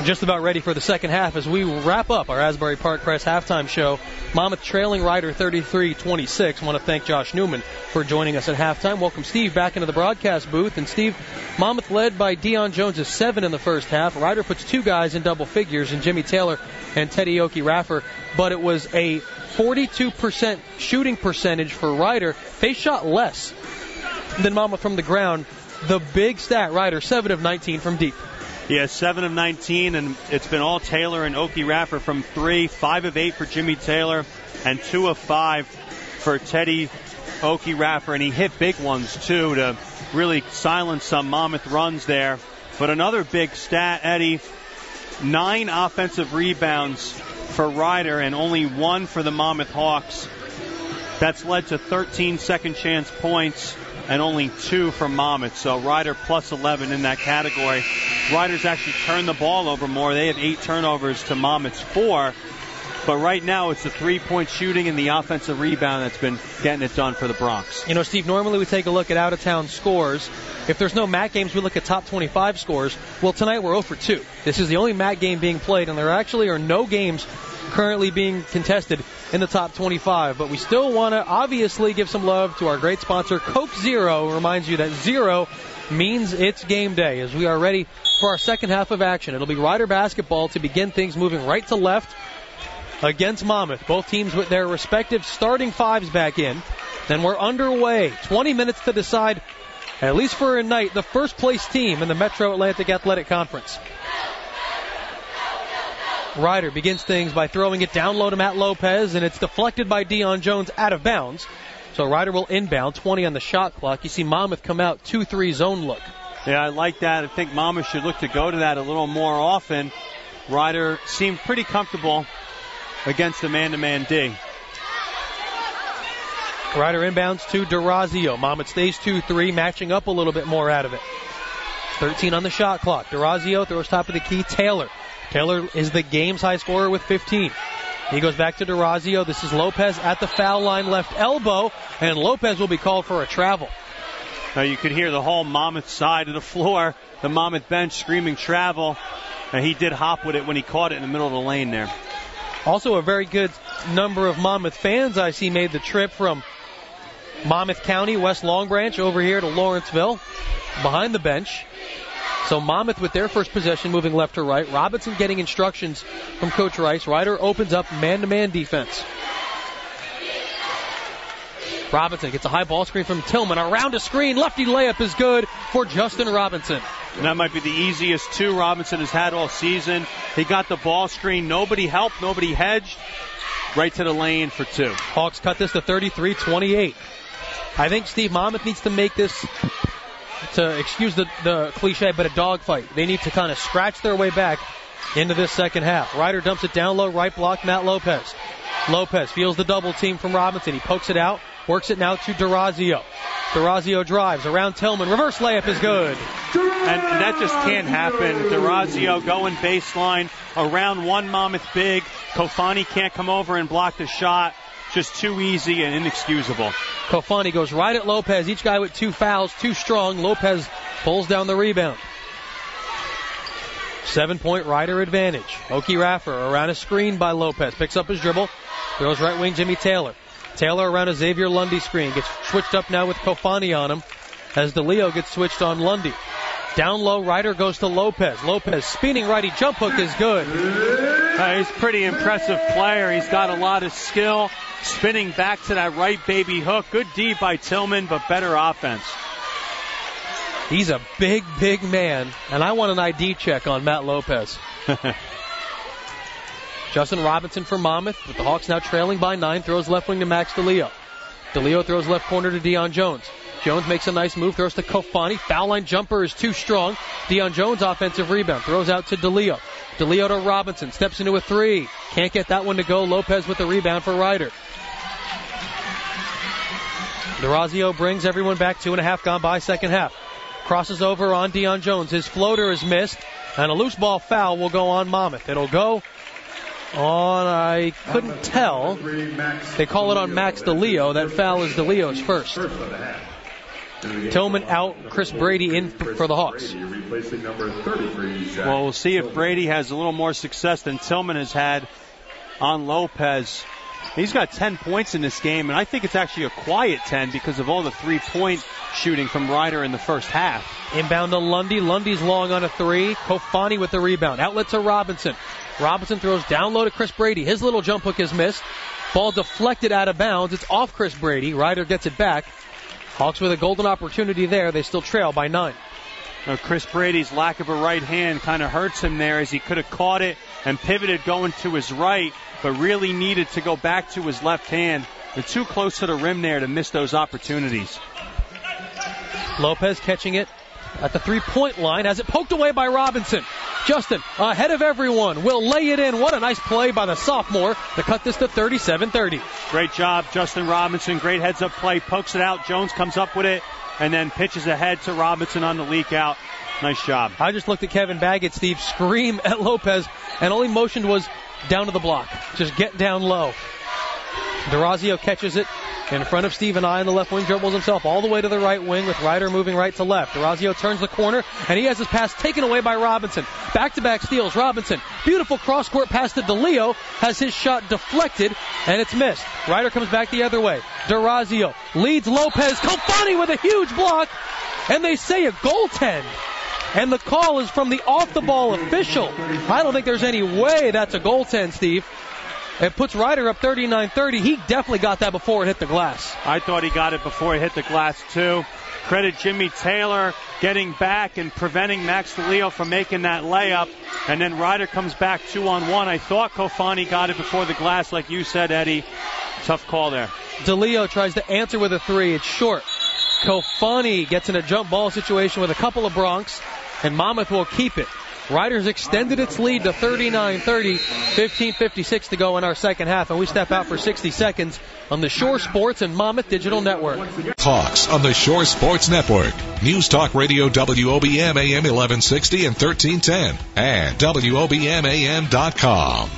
just about ready for the second half as we wrap up our Asbury Park Press halftime show. Monmouth trailing Ryder 33-26. I want to thank Josh Newman for joining us at halftime. Welcome Steve back into the broadcast booth. And Steve, Monmouth led by Deion Jones' 7 in the first half. Ryder puts 2 guys in double figures in Jimmy Taylor and Teddy Oki-Raffer, but it was a 42% shooting percentage for Ryder. They shot less than Monmouth from the ground. The big stat, Ryder, 7 of 19 from deep. Yeah, 7 of 19, and it's been all Taylor and Oki-Raffer from 3, 5 of 8 for Jimmy Taylor, and 2 of 5 for Teddy Oki-Raffer, and he hit big ones, too, to really silence some Monmouth runs there. But another big stat, Eddie, 9 offensive rebounds for Ryder and only 1 for the Monmouth Hawks. That's led to 13 second-chance points and only 2 from Monmouth. So Ryder plus 11 in that category. Ryder's actually turned the ball over more. They have 8 turnovers to Monmouth's 4. But right now it's the three-point shooting and the offensive rebound that's been getting it done for the Bronx. You know, Steve, normally we take a look at out-of-town scores. If there's no MAC games, we look at top 25 scores. Well, tonight we're 0 for 2. This is the only MAC game being played, and there actually are no games currently being contested in the top 25. But we still want to obviously give some love to our great sponsor, Coke Zero. Reminds you that zero means it's game day as we are ready for our second half of action. It'll be Ryder basketball to begin things moving right to left against Monmouth. Both teams with their respective starting fives back in. Then we're underway. 20 minutes to decide, at least for a night, the first place team in the Metro Atlantic Athletic Conference. Ryder begins things by throwing it down low to Matt Lopez, and it's deflected by Deion Jones out of bounds. So Ryder will inbound, 20 on the shot clock. You see Monmouth come out 2-3 zone look. Yeah, I like that. I think Monmouth should look to go to that a little more often. Ryder seemed pretty comfortable against the man-to-man D. Ryder inbounds to DeRazio. Monmouth stays 2-3, matching up a little bit more out of it. 13 on the shot clock. DeRazio throws top of the key. Taylor is the game's high scorer with 15. He goes back to DeRazio. This is Lopez at the foul line, left elbow, and Lopez will be called for a travel. Now you could hear the whole Monmouth side of the floor, the Monmouth bench screaming travel. And he did hop with it when he caught it in the middle of the lane there. Also a very good number of Monmouth fans I see made the trip from Monmouth County, West Long Branch, over here to Lawrenceville, behind the bench. So Monmouth with their first possession moving left to right. Robinson getting instructions from Coach Rice. Ryder opens up man-to-man defense. Robinson gets a high ball screen from Tillman. Around a screen. Lefty layup is good for Justin Robinson. And that might be the easiest two Robinson has had all season. He got the ball screen. Nobody helped. Nobody hedged. Right to the lane for 2. Hawks cut this to 33-28. I think Steve Monmouth needs to make this, to excuse the cliche, but a dogfight. They need to kind of scratch their way back into this second half. Ryder dumps it down low, right block, Matt Lopez. Lopez feels the double team from Robinson. He pokes it out, works it now to DeRazio. DeRazio drives around Tillman. Reverse layup is good. And that just can't happen. DeRazio going baseline around one Monmouth big. Kofani can't come over and block the shot. Just too easy and inexcusable. Kofani goes right at Lopez. Each guy with 2 fouls, too strong. Lopez pulls down the rebound. 7-point Ryder advantage. Oki-Raffer around a screen by Lopez. Picks up his dribble. Throws right wing Jimmy Taylor. Taylor around a Xavier Lundy screen. Gets switched up now with Kofani on him as DeLeo gets switched on Lundy. Down low, Ryder goes to Lopez. Lopez spinning righty jump hook is good. He's a pretty impressive player. He's got a lot of skill. Spinning back to that right baby hook. Good D by Tillman, but better offense. He's a big, big man, and I want an ID check on Matt Lopez. Justin Robinson for Monmouth, with the Hawks now trailing by 9, throws left wing to Max DeLeo. DeLeo throws left corner to Deion Jones. Jones makes a nice move, throws to Kofani. Foul line jumper is too strong. Deion Jones offensive rebound, throws out to DeLeo. DeLeo to Robinson, steps into a 3. Can't get that one to go. Lopez with the rebound for Ryder. DeRazio brings everyone back. 2.5 gone by second half. Crosses over on Deion Jones. His floater is missed, and a loose ball foul will go on Monmouth. It'll go on, I couldn't tell. They call it on Max DeLeo. That foul is DeLeo's first. Tillman out, Chris Brady in for the Hawks. Well, we'll see if Brady has a little more success than Tillman has had on Lopez. He's got 10 points in this game, and I think it's actually a quiet 10 because of all the three-point shooting from Ryder in the first half. Inbound to Lundy. Lundy's long on a three. Kofani with the rebound. Outlet to Robinson. Robinson throws down low to Chris Brady. His little jump hook is missed. Ball deflected out of bounds. It's off Chris Brady. Ryder gets it back. Hawks with a golden opportunity there. They still trail by 9. Now, Chris Brady's lack of a right hand kind of hurts him there, as he could have caught it and pivoted going to his right, but really needed to go back to his left hand. They're too close to the rim there to miss those opportunities. Lopez catching it at the three-point line as it poked away by Robinson. Justin, ahead of everyone, will lay it in. What a nice play by the sophomore to cut this to 37-30. Great job, Justin Robinson. Great heads-up play. Pokes it out. Jones comes up with it and then pitches ahead to Robinson on the leak out. Nice job. I just looked at Kevin Baggett, Steve, scream at Lopez, and all he motioned was down to the block. Just get down low. DeRazio catches it in front of Steve and I on the left wing, dribbles himself all the way to the right wing with Ryder moving right to left. DeRazio turns the corner, and he has his pass taken away by Robinson. Back-to-back steals. Robinson, beautiful cross-court pass to DeLeo, has his shot deflected, and it's missed. Ryder comes back the other way. DeRazio leads Lopez. Kofani with a huge block, and they say a goaltend. And the call is from the off-the-ball official. I don't think there's any way that's a goaltend, Steve. It puts Ryder up 39-30. He definitely got that before it hit the glass. I thought he got it before it hit the glass, too. Credit Jimmy Taylor getting back and preventing Max DeLeo from making that layup. And then Ryder comes back 2-on-1. I thought Kofani got it before the glass, like you said, Eddie. Tough call there. DeLeo tries to answer with a three. It's short. Kofani gets in a jump ball situation with a couple of Bronx, and Monmouth will keep it. Ryder's extended its lead to 39-30, 15:56 to go in our second half, and we step out for 60 seconds on the Shore Sports and Monmouth Digital Network. Hawks on the Shore Sports Network. News Talk Radio WOBM AM 1160 and 1310, and WOBMAM.com.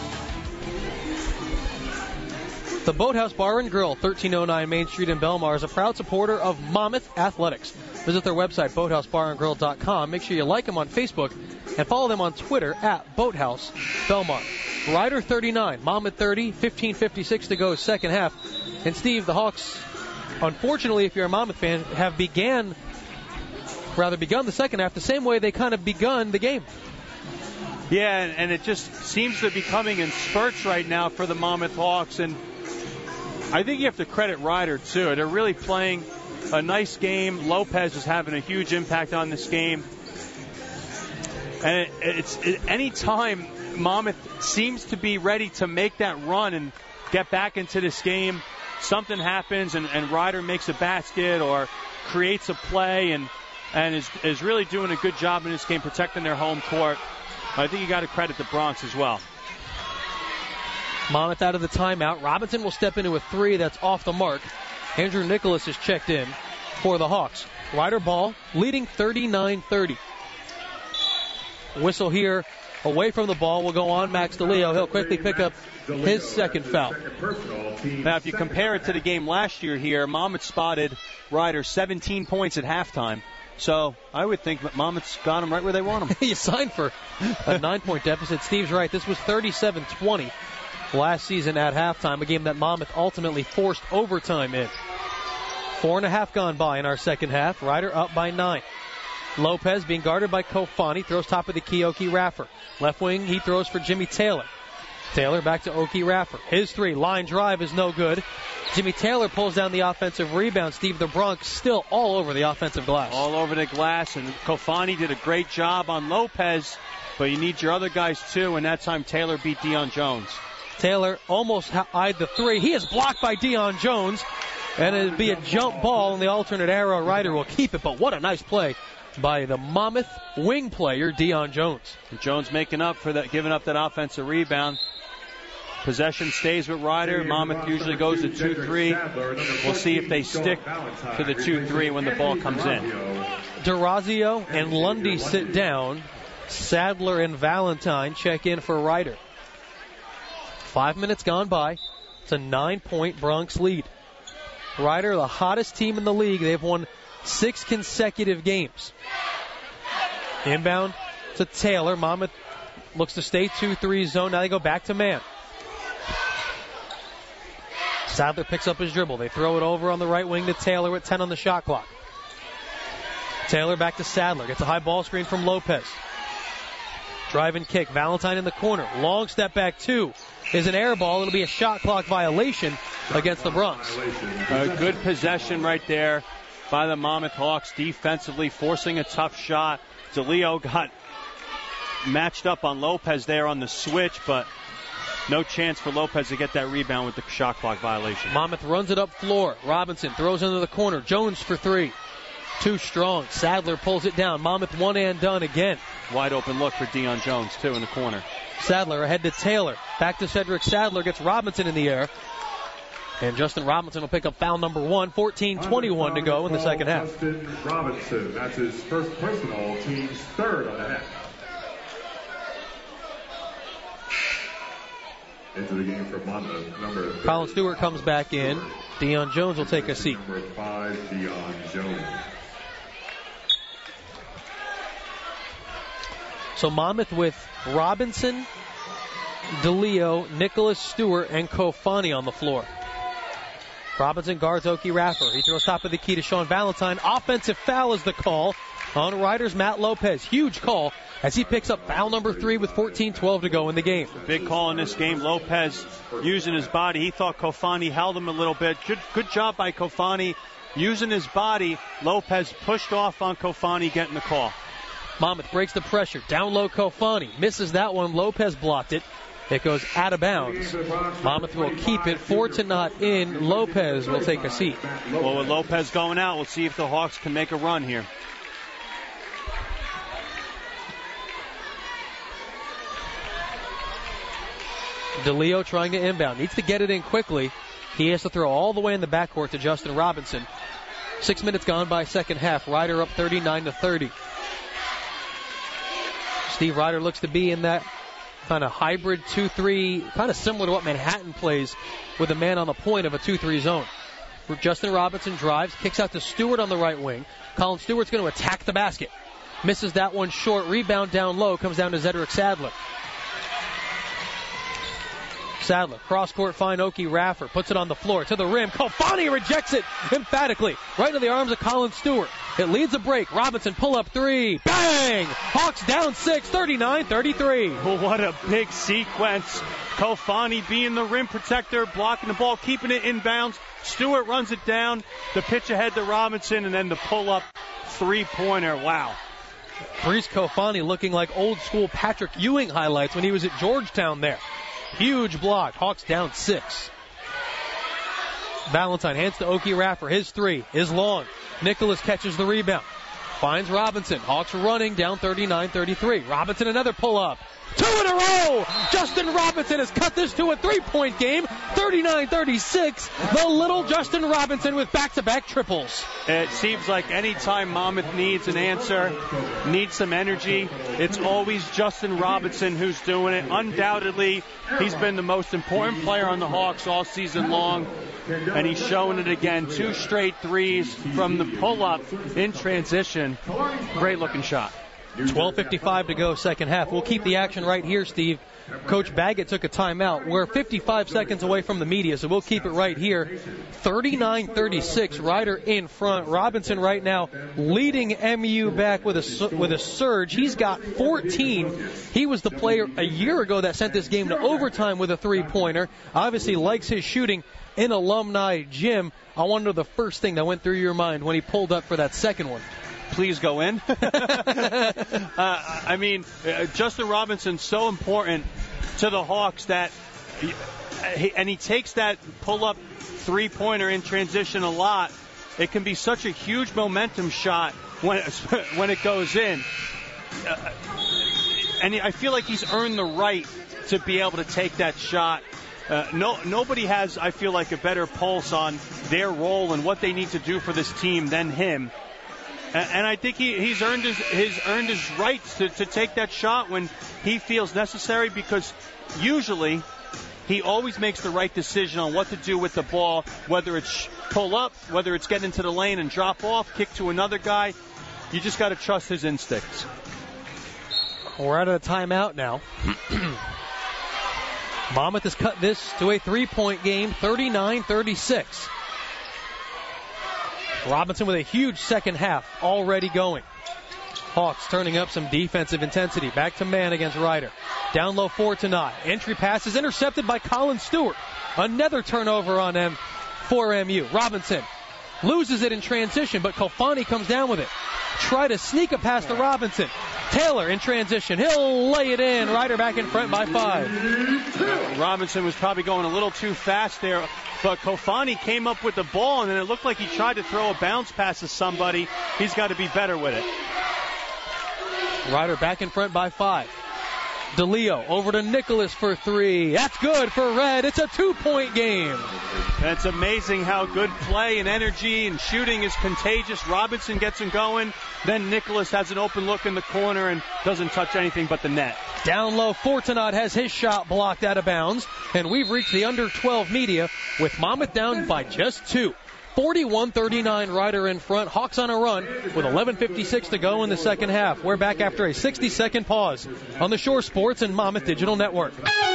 The Boathouse Bar and Grill, 1309 Main Street in Belmar, is a proud supporter of Monmouth Athletics. Visit their website, boathousebarandgrill.com. Make sure you like them on Facebook and follow them on Twitter at Boathouse Belmar. Ryder 39, Monmouth 30, 15:56 to go second half. And Steve, the Hawks, unfortunately, if you're a Monmouth fan, have begun the second half the same way they kind of begun the game. Yeah, and it just seems to be coming in spurts right now for the Monmouth Hawks, and I think you have to credit Ryder, too. They're really playing a nice game. Lopez is having a huge impact on this game. And any time Monmouth seems to be ready to make that run and get back into this game, something happens and Ryder makes a basket or creates a play and is really doing a good job in this game protecting their home court. I think you got to credit the Bronx as well. Monmouth out of the timeout. Robinson will step into a three that's off the mark. Andrew Nicholas is checked in for the Hawks. Ryder ball leading 39-30. Whistle here away from the ball will go on Max DeLeo. He'll quickly pick up his second foul. Now, if you compare it to the game last year here, Monmouth spotted Ryder 17 points at halftime. So I would think that Monmouth's got them right where they want them. You signed for a 9-point deficit. Steve's right. This was 37-20 last season at halftime, a game that Monmouth ultimately forced overtime in. 4.5 gone by in our second half. Ryder up by 9. Lopez being guarded by Kofani, throws top of the key, Oki Raffer. Left wing, he throws for Jimmy Taylor. Taylor back to Oki Raffer. His three, line drive is no good. Jimmy Taylor pulls down the offensive rebound. Steve, the Bronx still all over the offensive glass. All over the glass, and Kofani did a great job on Lopez, but you need your other guys too, and that time Taylor beat Deion Jones. Taylor almost eyed the three. He is blocked by Deion Jones, and it'll be a jump ball in the alternate arrow. Ryder will keep it, but what a nice play by the Monmouth wing player, Deion Jones. Jones making up for that, giving up that offensive rebound. Possession stays with Ryder. Monmouth usually goes to 2-3. We'll see if they stick to the 2-3 when the ball comes in. DeRazio and Lundy sit down. Sadler and Valentine check in for Ryder. 5 minutes gone by. It's a 9-point Bronx lead. Ryder, the hottest team in the league. They've won 6 consecutive games. Inbound to Taylor. Monmouth looks to stay 2-3 zone. Now they go back to man. Sadler picks up his dribble. They throw it over on the right wing to Taylor with 10 on the shot clock. Taylor back to Sadler. Gets a high ball screen from Lopez. Drive and kick. Valentine in the corner. Long step back 2 is an air ball. It'll be a shot clock violation against the Bronx. A good possession right there by the Monmouth Hawks defensively, forcing a tough shot. DeLeo got matched up on Lopez there on the switch, but no chance for Lopez to get that rebound with the shot clock violation. Monmouth runs it up floor. Robinson throws into the corner. Jones for 3. Too strong. Sadler pulls it down. Monmouth one and done again. Wide open look for Deion Jones, too, in the corner. Sadler ahead to Taylor. Back to Cedric Sadler. Gets Robinson in the air. And Justin Robinson will pick up foul number 1. 14:21 to go in the second half. Justin Robinson. That's his first personal, team's third on the half. Into the game for Monmouth, number 30. Colin Stewart comes back in. Deion Jones will take a seat. Number 5, Deion Jones. So Monmouth with Robinson, DeLeo, Nicholas Stewart, and Kofani on the floor. Robinson guards Oki Raffer. He throws top of the key to Sean Valentine. Offensive foul is the call on Riders Matt Lopez. Huge call as he picks up foul number 3 with 14:12 to go in the game. Big call in this game. Lopez using his body. He thought Kofani held him a little bit. Good job by Kofani using his body. Lopez pushed off on Kofani, getting the call. Monmouth breaks the pressure. Down low Kofani. Misses that one. Lopez blocked it. It goes out of bounds. Monmouth will keep it 4-0 in. Lopez will take a seat. Well, with Lopez going out, we'll see if the Hawks can make a run here. DeLeo trying to inbound. Needs to get it in quickly. He has to throw all the way in the backcourt to Justin Robinson. 6 minutes gone by second half. Ryder up 39-30. Steve Ryder looks to be in that kind of hybrid 2-3, kind of similar to what Manhattan plays with a man on the point of a 2-3 zone. Justin Robinson drives, kicks out to Stewart on the right wing. Colin Stewart's going to attack the basket. Misses that one short. Rebound down low. Comes down to Cedric Sadler. Sadler, cross-court find Oki Raffer. Puts it on the floor to the rim. Kofani rejects it emphatically. Right into the arms of Colin Stewart. It leads a break. Robinson pull-up 3. Bang! Hawks down 6, 39-33. Well, what a big sequence. Kofani being the rim protector, blocking the ball, keeping it inbounds. Stewart runs it down. The pitch ahead to Robinson, and then the pull-up three-pointer. Wow. Brees Kofani looking like old-school Patrick Ewing highlights when he was at Georgetown there. Huge block. Hawks down 6. Valentine hands to Oki Raffer. His 3 is long. Nicholas catches the rebound. Finds Robinson. Hawks running down 39-33. Robinson another pull-up. 2 in a row! Justin Robinson has cut this to a 3-point game. 39-36. The little Justin Robinson with back-to-back triples. It seems like any time Monmouth needs an answer, needs some energy, it's always Justin Robinson who's doing it. Undoubtedly, he's been the most important player on the Hawks all season long, and he's showing it again. 2 straight threes from the pull-up in transition. Great-looking shot. 12:55 to go second half. We'll keep the action right here, Steve. Coach Baggett took a timeout. We're 55 seconds away from the media, so we'll keep it right here. 39-36, Ryder in front. Robinson right now leading MU back with a surge. He's got 14. He was the player a year ago that sent this game to overtime with a 3-pointer. Obviously likes his shooting in Alumni Gym. I want to know the first thing that went through your mind when he pulled up for that second one. Please go in. Justin Robinson's so important to the Hawks that he takes that pull-up 3-pointer in transition a lot. It can be such a huge momentum shot when it goes in. And I feel like he's earned the right to be able to take that shot. Nobody has, I feel like, a better pulse on their role and what they need to do for this team than him. And I think he's earned his right to take that shot when he feels necessary, because usually he always makes the right decision on what to do with the ball, whether it's pull up, whether it's get into the lane and drop off, kick to another guy. You just got to trust his instincts. We're out of the timeout now. Monmouth has cut this to a 3-point game, 39-36. Robinson with a huge second half already going. Hawks turning up some defensive intensity. Back to man against Ryder. Down low Fortunat. Entry pass is intercepted by Colin Stewart. Another turnover on for MU. Robinson loses it in transition, but Kofani comes down with it. Try to sneak a pass to Robinson. Taylor in transition. He'll lay it in. Ryder back in front by 5. Robinson was probably going a little too fast there, but Kofani came up with the ball, and then it looked like he tried to throw a bounce pass to somebody. He's got to be better with it. Ryder back in front by 5. DeLeo over to Nicholas for 3. That's good for Red. It's a 2-point game. That's amazing how good play and energy and shooting is contagious. Robinson gets him going. Then Nicholas has an open look in the corner and doesn't touch anything but the net. Down low, Fortunat has his shot blocked out of bounds. And we've reached the under 12 media with Monmouth down by just 2. 41-39, Ryder in front. Hawks on a run with 11:56 to go in the second half. We're back after a 60-second pause on the Shore Sports and Monmouth Digital Network.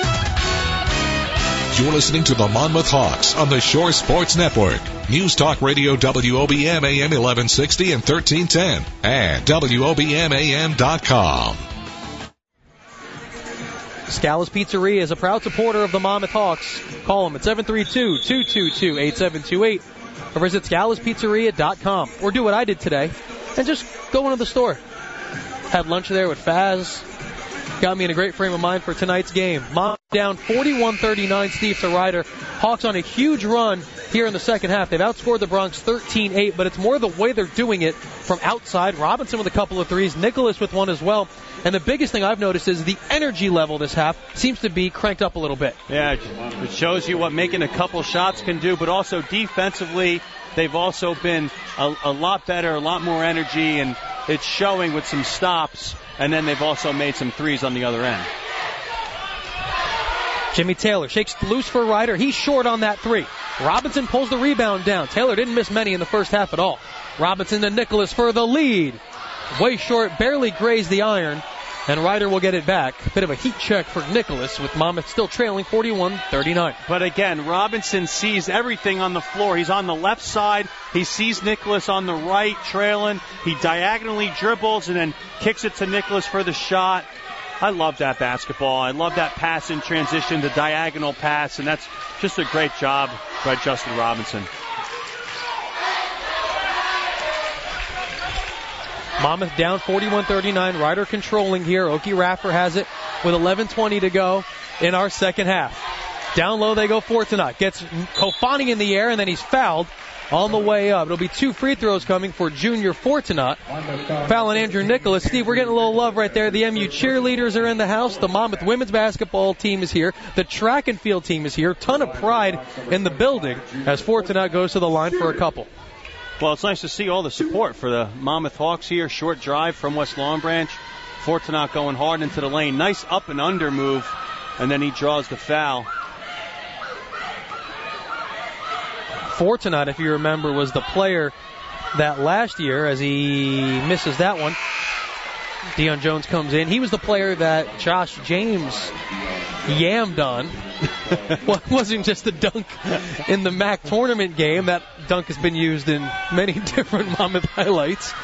You're listening to the Monmouth Hawks on the Shore Sports Network. News Talk Radio WOBM AM 1160 and 1310 and WOBMAM.com. Scala's Pizzeria is a proud supporter of the Monmouth Hawks. Call them at 732-222-8728 or visit scalaspizzeria.com. Or do what I did today and just go into the store. Had lunch there with Faz. Got me in a great frame of mind for tonight's game. Monmouth down 41-39, Steve, to Ryder. Hawks on a huge run here in the second half. They've outscored the Bronx 13-8, but it's more the way they're doing it from outside. Robinson with a couple of threes, Nicholas with one as well. And the biggest thing I've noticed is the energy level this half seems to be cranked up a little bit. Yeah, it shows you what making a couple shots can do, but also defensively, they've also been a lot better, a lot more energy, and it's showing with some stops, and then they've also made some threes on the other end. Jimmy Taylor shakes loose for Ryder. He's short on that 3. Robinson pulls the rebound down. Taylor didn't miss many in the first half at all. Robinson to Nicholas for the lead. Way short, barely grazed the iron, and Ryder will get it back. Bit of a heat check for Nicholas with Monmouth still trailing 41-39. But again, Robinson sees everything on the floor. He's on the left side. He sees Nicholas on the right trailing. He diagonally dribbles and then kicks it to Nicholas for the shot. I love that basketball. I love that pass in transition, the diagonal pass, and that's just a great job by Justin Robinson. Monmouth down 41-39. Ryder controlling here. Oki Raffer has it with 11:20 to go in our second half. Down low they go Fortunat. Gets Kofani in the air, and then he's fouled on the way up. It'll be 2 free throws coming for Junior Fortunat. Fouling Andrew Nicholas. Steve, we're getting a little love right there. The MU cheerleaders are in the house. The Monmouth women's basketball team is here. The track and field team is here. Ton of pride in the building as Fortunat goes to the line for a couple. Well, it's nice to see all the support for the Monmouth Hawks here. Short drive from West Long Branch. Fortunat going hard into the lane. Nice up and under move, and then he draws the foul. Fortunat, if you remember, was the player that last year, as he misses that one, Deion Jones comes in. He was the player that Josh James yammed on. Well, it wasn't just a dunk in the MAC tournament game. That dunk has been used in many different Monmouth highlights.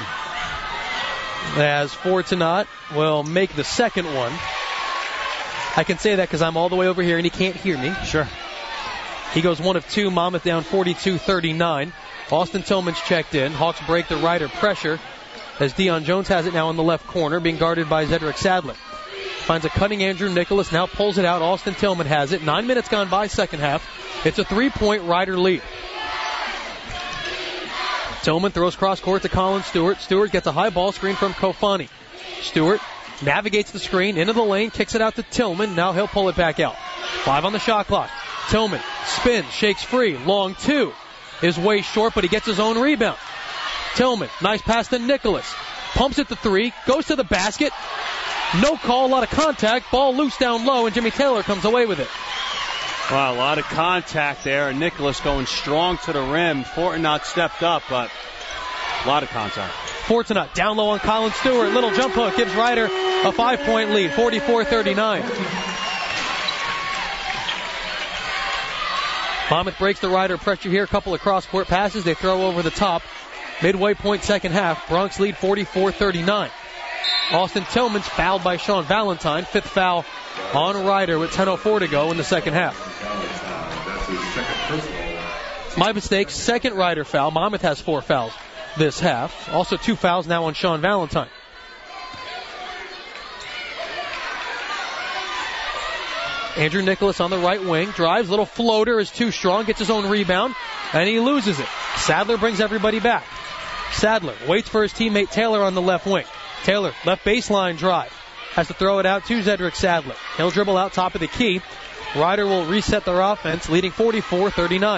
As Fortunat will make the second one. I can say that because I'm all the way over here and he can't hear me. Sure. He goes 1 of 2. Monmouth down 42-39. Austin Tillman's checked in. Hawks break the Ryder pressure as Deion Jones has it now in the left corner, being guarded by Zedrick Sadler. Finds a cutting Andrew Nicholas, now pulls it out. Austin Tillman has it. 9 minutes gone by, second half. It's a 3-point Ryder lead. Tillman throws cross court to Colin Stewart. Stewart gets a high ball screen from Kofani. Stewart navigates the screen into the lane, kicks it out to Tillman. Now he'll pull it back out. 5 on the shot clock. Tillman spins, shakes free. Long 2 is way short, but he gets his own rebound. Tillman, nice pass to Nicholas. Pumps it to 3, goes to the basket. No call, a lot of contact. Ball loose down low, and Jimmy Taylor comes away with it. Wow, a lot of contact there. And Nicholas going strong to the rim. Fortinot stepped up, but a lot of contact. Fortinot down low on Colin Stewart. Little jump hook gives Ryder a 5-point lead, 44-39. Monmouth breaks the Ryder pressure here. A couple of cross-court passes. They throw over the top. Midway point second half. Bronx lead 44-39. Austin Tillman's fouled by Sean Valentine. 5th foul on Ryder with 10:04 to go in the second half. My mistake, second Ryder foul. Monmouth has 4 fouls this half. Also 2 fouls now on Sean Valentine. Andrew Nicholas on the right wing. Drives, little floater is too strong. Gets his own rebound, and he loses it. Sadler brings everybody back. Sadler waits for his teammate Taylor on the left wing. Taylor, left baseline drive. Has to throw it out to Zedric Sadler. He'll dribble out top of the key. Ryder will reset their offense, leading 44-39.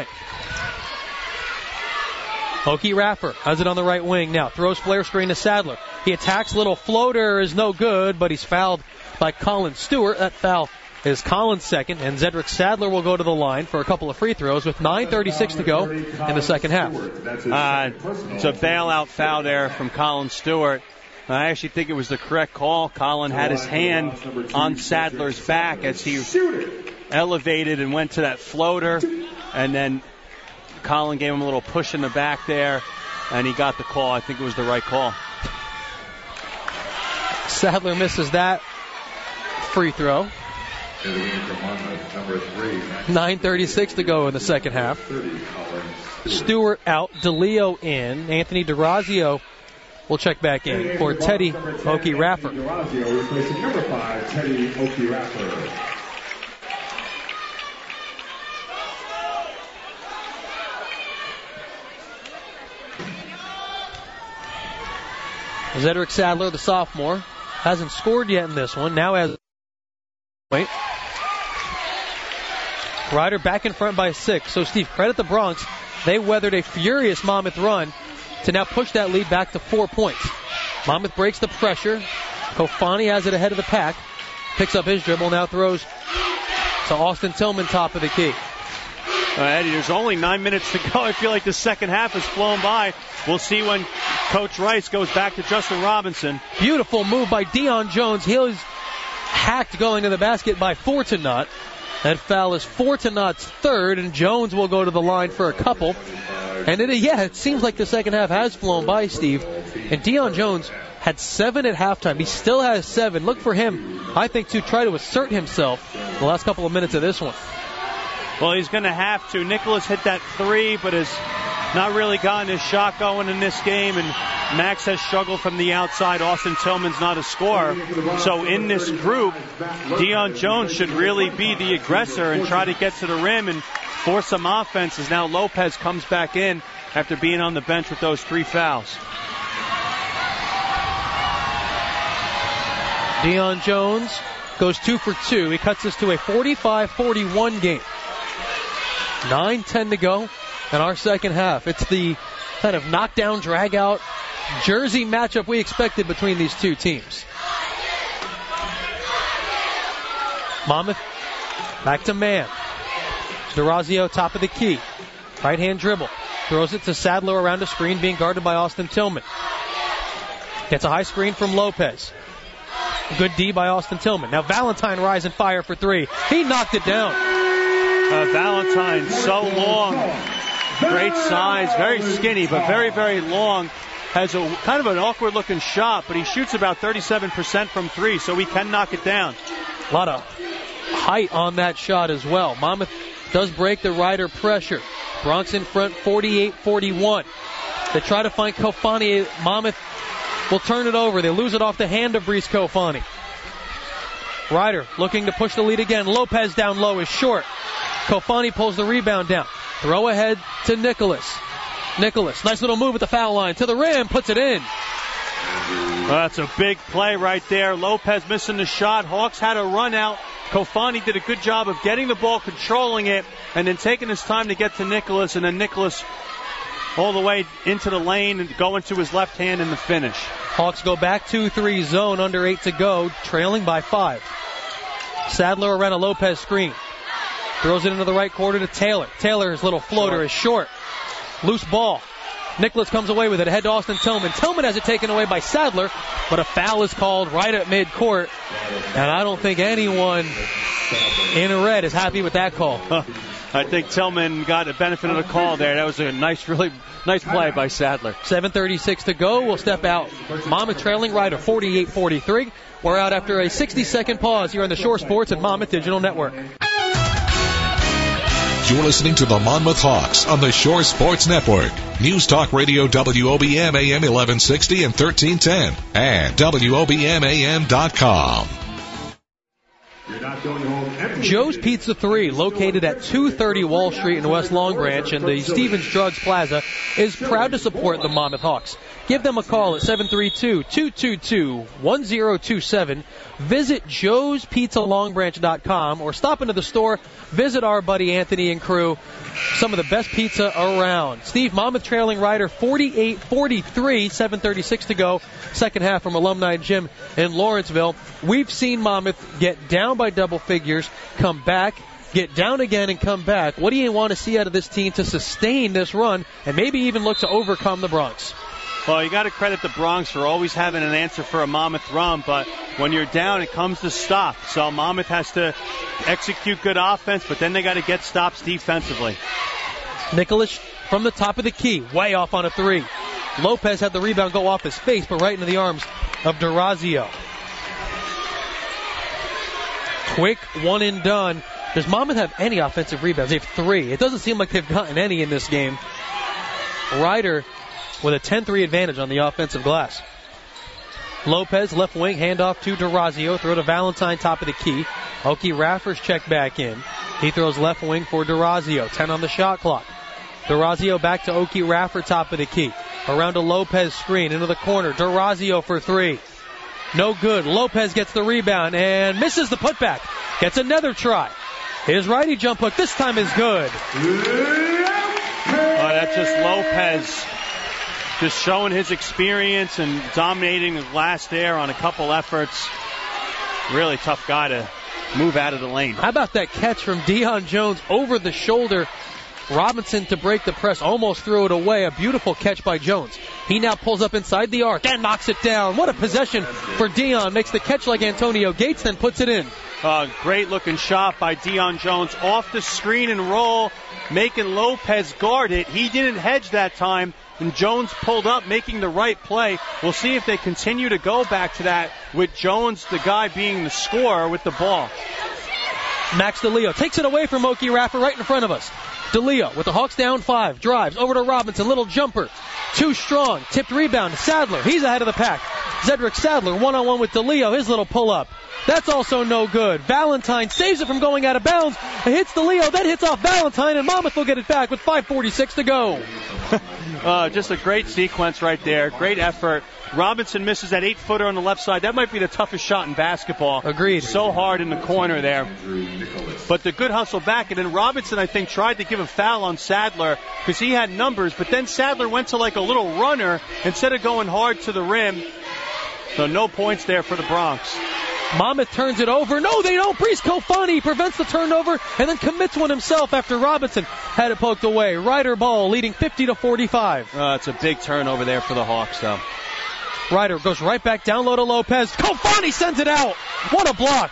Okie Raffer has it on the right wing now. Throws flare screen to Sadler. He attacks, little floater is no good, but he's fouled by Colin Stewart. That foul is Colin's second, and Zedric Sadler will go to the line for a couple of free throws with 9:36 to go in the second half. It's a bailout foul there from Colin Stewart. I actually think it was the correct call. Colin had his hand on Sadler's back as he elevated and went to that floater, and then Colin gave him a little push in the back there, and he got the call. I think it was the right call. Sadler misses that free throw. 9:36 to go in the second half. Stewart out, DeLeo in. Anthony DeRazio will check back in for Teddy Okie Raffer. DeRazio replacing number 5, Teddy Okie Raffer. Zedric Sadler, the sophomore, hasn't scored yet in this one. Now has... Wait. Ryder back in front by 6. So, Steve, credit the Bronx. They weathered a furious Monmouth run to now push that lead back to 4 points. Monmouth breaks the pressure. Kofani has it ahead of the pack. Picks up his dribble, now throws to Austin Tillman, top of the key. Eddie, there's only 9 minutes to go. I feel like the second half has flown by. We'll see when Coach Rice goes back to Justin Robinson. Beautiful move by Deion Jones. He was hacked going to the basket by Fortinot. That foul is Fortinot's third, and Jones will go to the line for a couple. And it seems like the second half has flown by, Steve. And Deion Jones had 7 at halftime. He still has 7. Look for him, I think, to try to assert himself the last couple of minutes of this one. Well, he's going to have to. Nicholas hit that 3, but has not really gotten his shot going in this game, and Max has struggled from the outside. Austin Tillman's not a scorer. So in this group, Deion Jones should really be the aggressor and try to get to the rim and force some offense, as now Lopez comes back in after being on the bench with those 3 fouls. Deion Jones goes 2 for 2. He cuts us to a 45-41 game. 9:10 to go in our second half. It's the kind of knockdown, drag-out, jersey matchup we expected between these two teams. Monmouth back to man. DeRazio, top of the key. Right-hand dribble. Throws it to Sadler around a screen, being guarded by Austin Tillman. Gets a high screen from Lopez. Good D by Austin Tillman. Now Valentine rising fire for 3. He knocked it down. Valentine, so long. Great size, very skinny, but very, very long. Has a kind of an awkward-looking shot, but he shoots about 37% from 3, so he can knock it down. A lot of height on that shot as well. Monmouth does break the Ryder pressure. Bronx in front, 48-41. They try to find Kofani. Monmouth will turn it over. They lose it off the hand of Brees Kofani. Ryder looking to push the lead again. Lopez down low is short. Kofani pulls the rebound down. Throw ahead to Nicholas. Nicholas, nice little move at the foul line. To the rim, puts it in. That's a big play right there. Lopez missing the shot. Hawks had a run out. Kofani did a good job of getting the ball, controlling it, and then taking his time to get to Nicholas, and then Nicholas all the way into the lane and go into his left hand in the finish. Hawks go back 2-3 zone, under 8 to go, trailing by 5. Sadler around a Lopez screen. Throws it into the right corner to Taylor. Taylor's little floater is short. Loose ball. Nicholas comes away with it ahead to Austin Tillman. Tillman has it taken away by Sadler, but a foul is called right at midcourt. And I don't think anyone in red is happy with that call. I think Tillman got the benefit of the call there. That was a really nice play by Sadler. 7:36 to go. We'll step out. Monmouth trailing Rider 48-43. We're out after a 60-second pause here on the Shore Sports and Monmouth Digital Network. You're listening to the Monmouth Hawks on the Shore Sports Network. News Talk Radio WOBM AM 1160 and 1310 and WOBMAM.com. Joe's Pizza 3, located at 230 Wall Street in West Long Branch and the Stevens Drugs Plaza, is proud to support the Monmouth Hawks. Give them a call at 732-222-1027. Visit joespizzalongbranch.com or stop into the store. Visit our buddy Anthony and crew. Some of the best pizza around. Steve, Monmouth trailing Rider 48-43, 7:36 to go. Second half from Alumni Gym in Lawrenceville. We've seen Monmouth get down by double figures, come back, get down again and come back. What do you want to see out of this team to sustain this run and maybe even look to overcome the Bronx? Well, you got to credit the Bronx for always having an answer for a Monmouth run, but when you're down, it comes to stop. So Monmouth has to execute good offense, but then they got to get stops defensively. Nicholas from the top of the key, way off on a 3. Lopez had the rebound go off his face, but right into the arms of DeRazio. Quick one and done. Does Monmouth have any offensive rebounds? They have 3. It doesn't seem like they've gotten any in this game. Ryder with a 10-3 advantage on the offensive glass. Lopez, left wing, handoff to DeRazio. Throw to Valentine, top of the key. Oki Raffers check back in. He throws left wing for DeRazio. 10 on the shot clock. DeRazio back to Oki Raffer, top of the key. Around a Lopez screen, into the corner. DeRazio for 3. No good. Lopez gets the rebound and misses the putback. Gets another try. His righty jump hook this time is good. That's just Lopez just showing his experience and dominating the glass there on a couple efforts. Really tough guy to move out of the lane. How about that catch from Deion Jones over the shoulder? Robinson to break the press, almost threw it away. A beautiful catch by Jones. He now pulls up inside the arc and knocks it down. What a possession for Deion. Makes the catch like Antonio Gates, then puts it in. Great looking shot by Deion Jones off the screen and roll, making Lopez guard it. He didn't hedge that time, and Jones pulled up, making the right play. We'll see if they continue to go back to that with Jones, the guy being the scorer with the ball. Max DeLeo takes it away from Oki Raffer right in front of us. DeLeo with the Hawks down 5, drives over to Robinson, little jumper, too strong, tipped rebound to Sadler. He's ahead of the pack. Cedric Sadler one-on-one with DeLeo, his little pull-up. That's also no good. Valentine saves it from going out of bounds. It hits DeLeo, then hits off Valentine, and Monmouth will get it back with 5:46 to go. Just a great sequence right there. Great effort. Robinson misses that 8-footer on the left side. That might be the toughest shot in basketball. Agreed. So hard in the corner there. But the good hustle back. And then Robinson, I think, tried to give a foul on Sadler because he had numbers. But then Sadler went to like a little runner instead of going hard to the rim. So no points there for the Bronx. Monmouth turns it over. No, they don't. Brees Kofani prevents the turnover and then commits one himself after Robinson had it poked away. Ryder ball leading 50-45. It's a big turnover there for the Hawks, though. Ryder goes right back down low to Lopez. Kofani sends it out. What a block.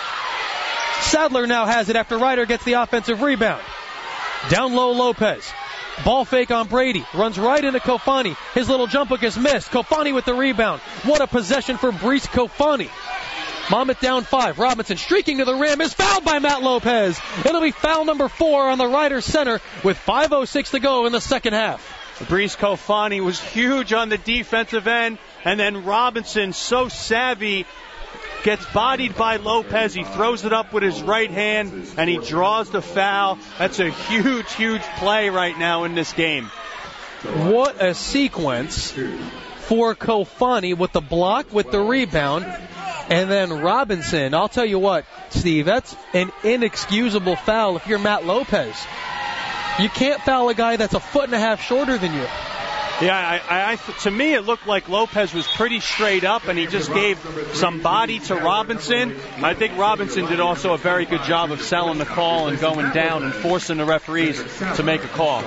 Sadler now has it after Ryder gets the offensive rebound. Down low Lopez. Ball fake on Brady. Runs right into Kofani. His little jump hook is missed. Kofani with the rebound. What a possession for Brees Kofani. Monmouth down 5. Robinson streaking to the rim is fouled by Matt Lopez. It'll be foul number 4 on the Ryder center with 5:06 to go in the second half. Brees Kofani was huge on the defensive end, and then Robinson, so savvy, gets bodied by Lopez. He throws it up with his right hand, and he draws the foul. That's a huge, huge play right now in this game. What a sequence for Kofani with the block, with the rebound, and then Robinson. I'll tell you what, Steve, that's an inexcusable foul if you're Matt Lopez. You can't foul a guy that's a foot and a half shorter than you. Yeah, to me it looked like Lopez was pretty straight up, and he just gave some body to Robinson. I think Robinson did also a very good job of selling the call and going down and forcing the referees to make a call.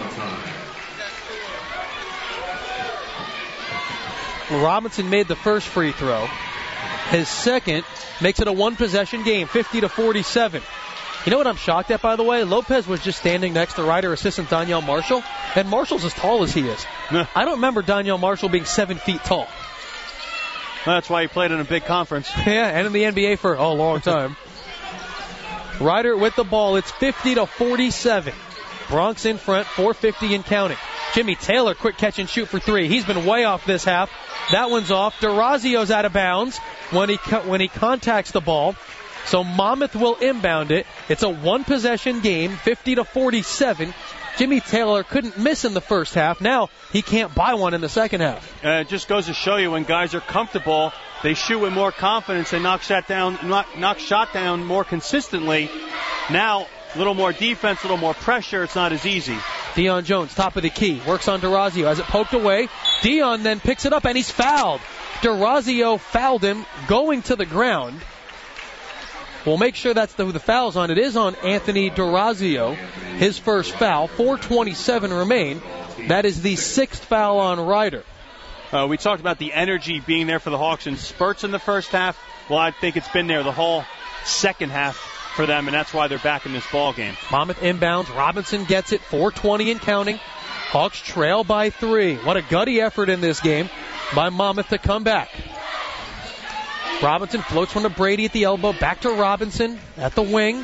Robinson made the first free throw. His second makes it a one-possession game, 50-47. You know what I'm shocked at, by the way? Lopez was just standing next to Rider assistant Donyell Marshall, and Marshall's as tall as he is. I don't remember Donyell Marshall being 7 feet tall. That's why he played in a big conference. Yeah, and in the NBA for a long time. Rider with the ball. It's 50-47. Bronx in front, 4:50 and counting. Jimmy Taylor, quick catch and shoot for three. He's been way off this half. That one's off. DeRazio's out of bounds when he contacts the ball. So Monmouth will inbound it. It's a one-possession game, 50-47. Jimmy Taylor couldn't miss in the first half. Now he can't buy one in the second half. It just goes to show you when guys are comfortable, they shoot with more confidence. They knock shot down more consistently. Now a little more defense, a little more pressure. It's not as easy. Deion Jones, top of the key, works on DeRazio. Has it poked away. Deion then picks it up, and he's fouled. DeRazio fouled him going to the ground. We'll make sure that's who the foul's on. It is on Anthony DeRazio, his first foul. 4:27 remain. That is the sixth foul on Rider. We talked about the energy being there for the Hawks in spurts in the first half. Well, I think it's been there the whole second half for them, and that's why they're back in this ball game. Monmouth inbounds. Robinson gets it. 4:20 and counting. Hawks trail by 3. What a gutty effort in this game by Monmouth to come back. Robinson floats one to Brady at the elbow. Back to Robinson at the wing.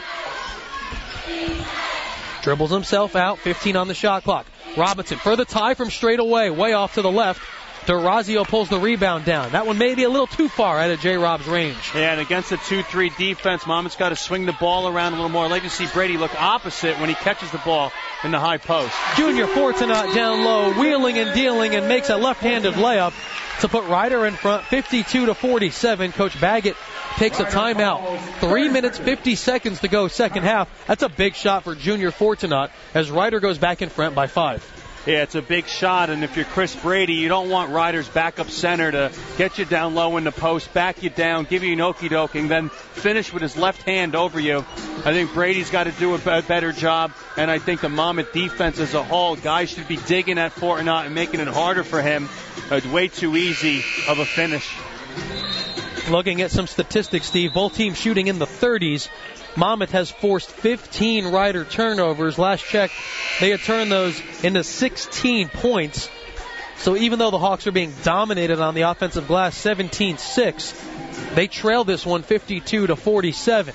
Dribbles himself out. 15 on the shot clock. Robinson for the tie from straight away. Way off to the left. DeRazio pulls the rebound down. That one may be a little too far out of J-Rob's range. Yeah, and against the 2-3 defense, Monmouth's got to swing the ball around a little more. I'd like to see Brady look opposite when he catches the ball in the high post. Junior Fortunat down low, wheeling and dealing, and makes a left-handed layup to put Rider in front, 52-47. Coach Baggett takes a timeout. 3 minutes, 50 seconds to go second half. That's a big shot for Junior Fortunat as Rider goes back in front by 5. Yeah, it's a big shot, and if you're Chris Brady, you don't want Rider's backup center to get you down low in the post, back you down, give you an okey-doke, and then finish with his left hand over you. I think Brady's got to do a better job, and I think the Monmouth defense as a whole, guys should be digging at Fortunat and making it harder for him. It's way too easy of a finish. Looking at some statistics, Steve, both teams shooting in the 30s. Monmouth has forced 15 Rider turnovers. Last check, they had turned those into 16 points. So even though the Hawks are being dominated on the offensive glass 17-6, they trail this one 52-47.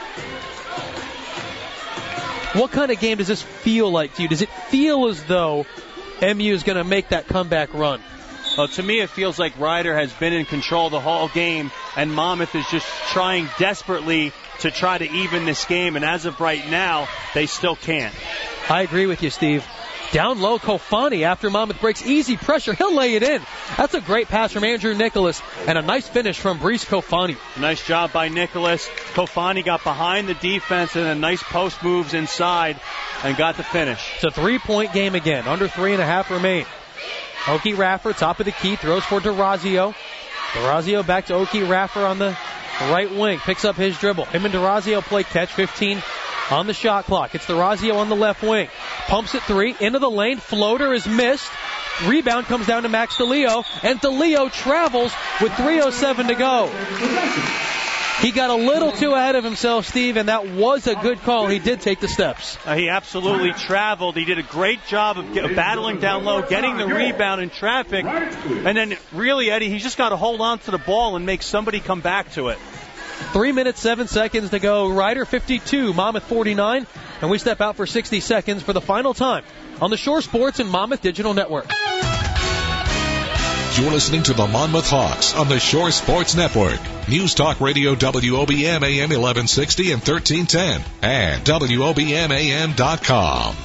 What kind of game does this feel like to you? Does it feel as though MU is going to make that comeback run? Well, to me, it feels like Rider has been in control the whole game, and Monmouth is just trying desperately to try to even this game, and as of right now, they still can't. I agree with you, Steve. Down low, Kofani, after Monmouth breaks easy pressure, he'll lay it in. That's a great pass from Andrew Nicholas, and a nice finish from Brees Kofani. Nice job by Nicholas. Kofani got behind the defense, and then nice post moves inside, and got the finish. It's a 3-point game again, under 3.5 remain. Oki Raffer, top of the key, throws for DeRazio. DeRazio back to Oki Raffer on the right wing, picks up his dribble. Him and DeRazio play catch, 15 on the shot clock. It's DeRazio on the left wing. Pumps it 3, into the lane, floater is missed. Rebound comes down to Max DeLeo, and DeLeo travels with 3:07 to go. He got a little too ahead of himself, Steve, and that was a good call. He did take the steps. He absolutely traveled. He did a great job of battling down low, getting the rebound in traffic. And then really, Eddie, he's just got to hold on to the ball and make somebody come back to it. 3 minutes, 7 seconds to go. Rider 52, Monmouth 49. And we step out for 60 seconds for the final time on the Shore Sports and Monmouth Digital Network. You're listening to the Monmouth Hawks on the Shore Sports Network. News Talk Radio WOBM AM 1160 and 1310 and WOBMAM.com.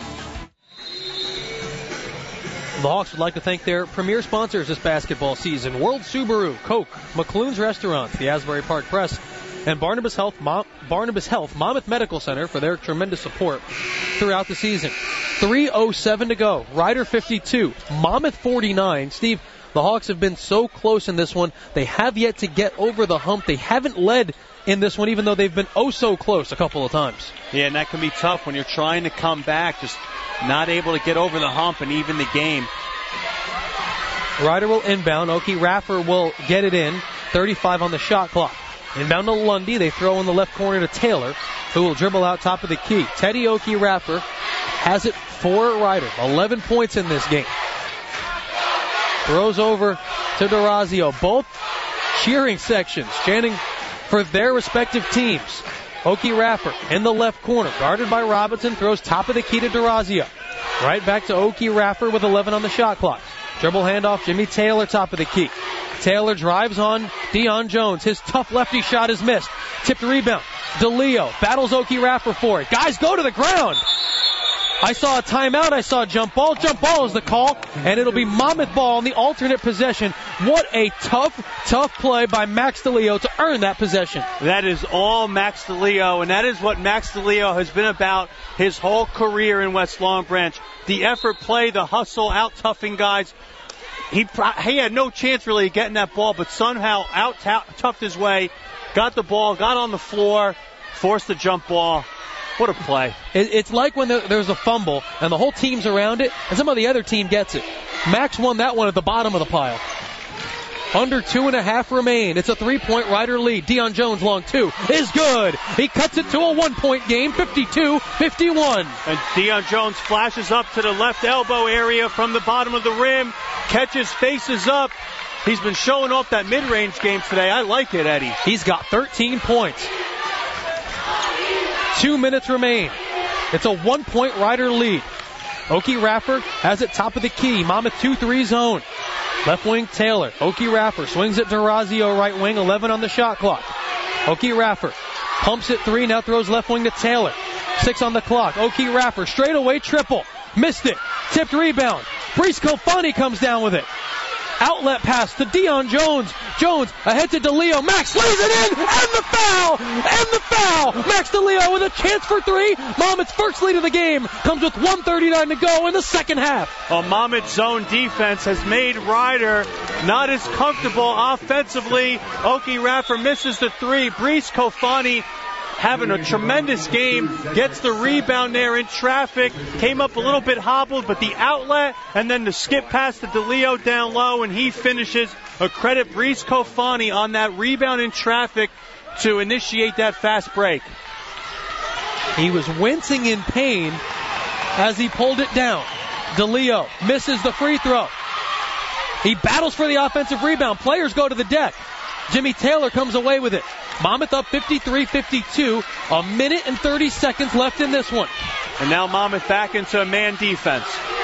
The Hawks would like to thank their premier sponsors this basketball season: World Subaru, Coke, McClune's Restaurants, the Asbury Park Press, and Barnabas Health Monmouth Medical Center for their tremendous support throughout the season. 3:07 to go. Ryder 52, Monmouth 49. Steve, the Hawks have been so close in this one. They have yet to get over the hump. They haven't led in this one, even though they've been oh so close a couple of times. Yeah, and that can be tough when you're trying to come back, just not able to get over the hump and even the game. Ryder will inbound. Oki Raffer will get it in. 35 on the shot clock. Inbound to Lundy. They throw in the left corner to Taylor, who will dribble out top of the key. Teddy Oki Raffer has it for Ryder. 11 points in this game. Throws over to DeRazio. Both cheering sections chanting for their respective teams. Oki Raffer in the left corner, guarded by Robinson, throws top of the key to DeRazio. Right back to Oki Raffer with 11 on the shot clock. Dribble handoff, Jimmy Taylor top of the key. Taylor drives on Deion Jones. His tough lefty shot is missed. Tipped rebound. DeLeo battles Oki Raffer for it. Guys, go to the ground. I saw a timeout. I saw a jump ball. Jump ball is the call, and it'll be Monmouth ball on the alternate possession. What a tough play by Max DeLeo to earn that possession. That is all Max DeLeo, and that is what Max DeLeo has been about his whole career in West Long Branch. The effort play, the hustle, out-toughing guys. He had no chance really of getting that ball, but somehow out-toughed his way, got the ball, got on the floor, forced the jump ball. What a play. It's like when there's a fumble and the whole team's around it and some of the other team gets it. Max won that one at the bottom of the pile. Under 2.5 remain. It's a 3-point Ryder lead. Deion Jones long two is good. He cuts it to a 1-point game, 52-51. And Deion Jones flashes up to the left elbow area from the bottom of the rim, catches, faces up. He's been showing off that mid-range game today. I like it, Eddie. He's got 13 points. 2 minutes remain. It's a 1-point Ryder lead. Oki Raffer has it top of the key. Monmouth 2-3 zone. Left wing Taylor. Oki Raffer swings it to Razio, right wing, 11 on the shot clock. Oki Raffer pumps it 3, now throws left wing to Taylor. 6 on the clock. Oki Raffer straight away triple. Missed it. Tipped rebound. Brees Kofani comes down with it. Outlet pass to Deion Jones. Jones ahead to DeLeo. Max lays it in, and the foul! And the foul! Max DeLeo with a chance for 3. Monmouth's first lead of the game comes with 1:39 to go in the second half. A Monmouth zone defense has made Ryder not as comfortable offensively. Oki Raffer misses the 3. Brees Kofani having a tremendous game, gets the rebound there in traffic, came up a little bit hobbled, but the outlet and then the skip pass to DeLeo down low, and he finishes. A credit Brees Kofani on that rebound in traffic to initiate that fast break. He was wincing in pain as he pulled it down. DeLeo misses the free throw. He battles for the offensive rebound. Players go to the deck. Jimmy Taylor comes away with it. Monmouth up 53-52. A minute and 30 seconds left in this one. And now Monmouth back into a man defense.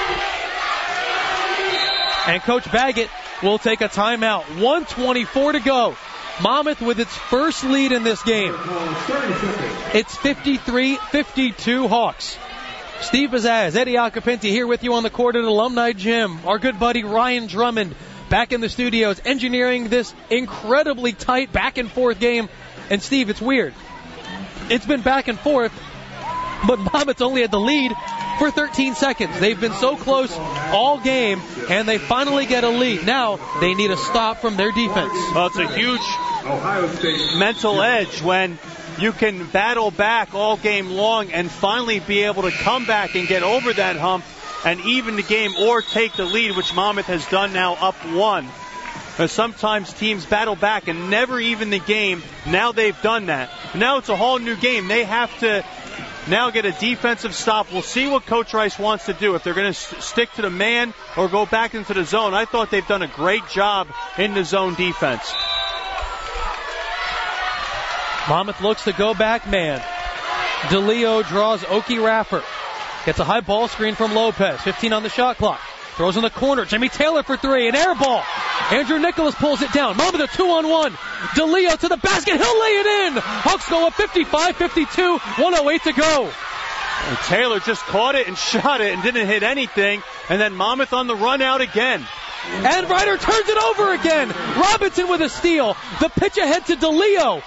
And Coach Baggett will take a timeout. 1:24 to go. Monmouth with its first lead in this game. It's 53-52 Hawks. Steve Bazaz, Eddie Acapinti here with you on the court at Alumni Gym. Our good buddy Ryan Drummond back in the studios, engineering this incredibly tight back and forth game. And Steve, it's weird. It's been back and forth, but Monmouth's only had the lead for 13 seconds. They've been so close all game, and they finally get a lead. Now they need a stop from their defense. Well, it's a huge mental edge when you can battle back all game long and finally be able to come back and get over that hump and even the game or take the lead, which Monmouth has done now, up 1. Sometimes teams battle back and never even the game. Now they've done that. Now it's a whole new game. They have to now get a defensive stop. We'll see what Coach Rice wants to do, if they're going to stick to the man or go back into the zone. I thought they've done a great job in the zone defense. Monmouth looks to go back man. DeLeo draws Oki Raffer. Gets a high ball screen from Lopez. 15 on the shot clock. Throws in the corner. Jimmy Taylor for 3. An air ball. Andrew Nicholas pulls it down. Monmouth a 2-on-1. DeLeo to the basket. He'll lay it in. Hawks go up 55-52. 1:08 to go. And Taylor just caught it and shot it and didn't hit anything. And then Monmouth on the run out again. And Ryder turns it over again. Robinson with a steal. The pitch ahead to DeLeo.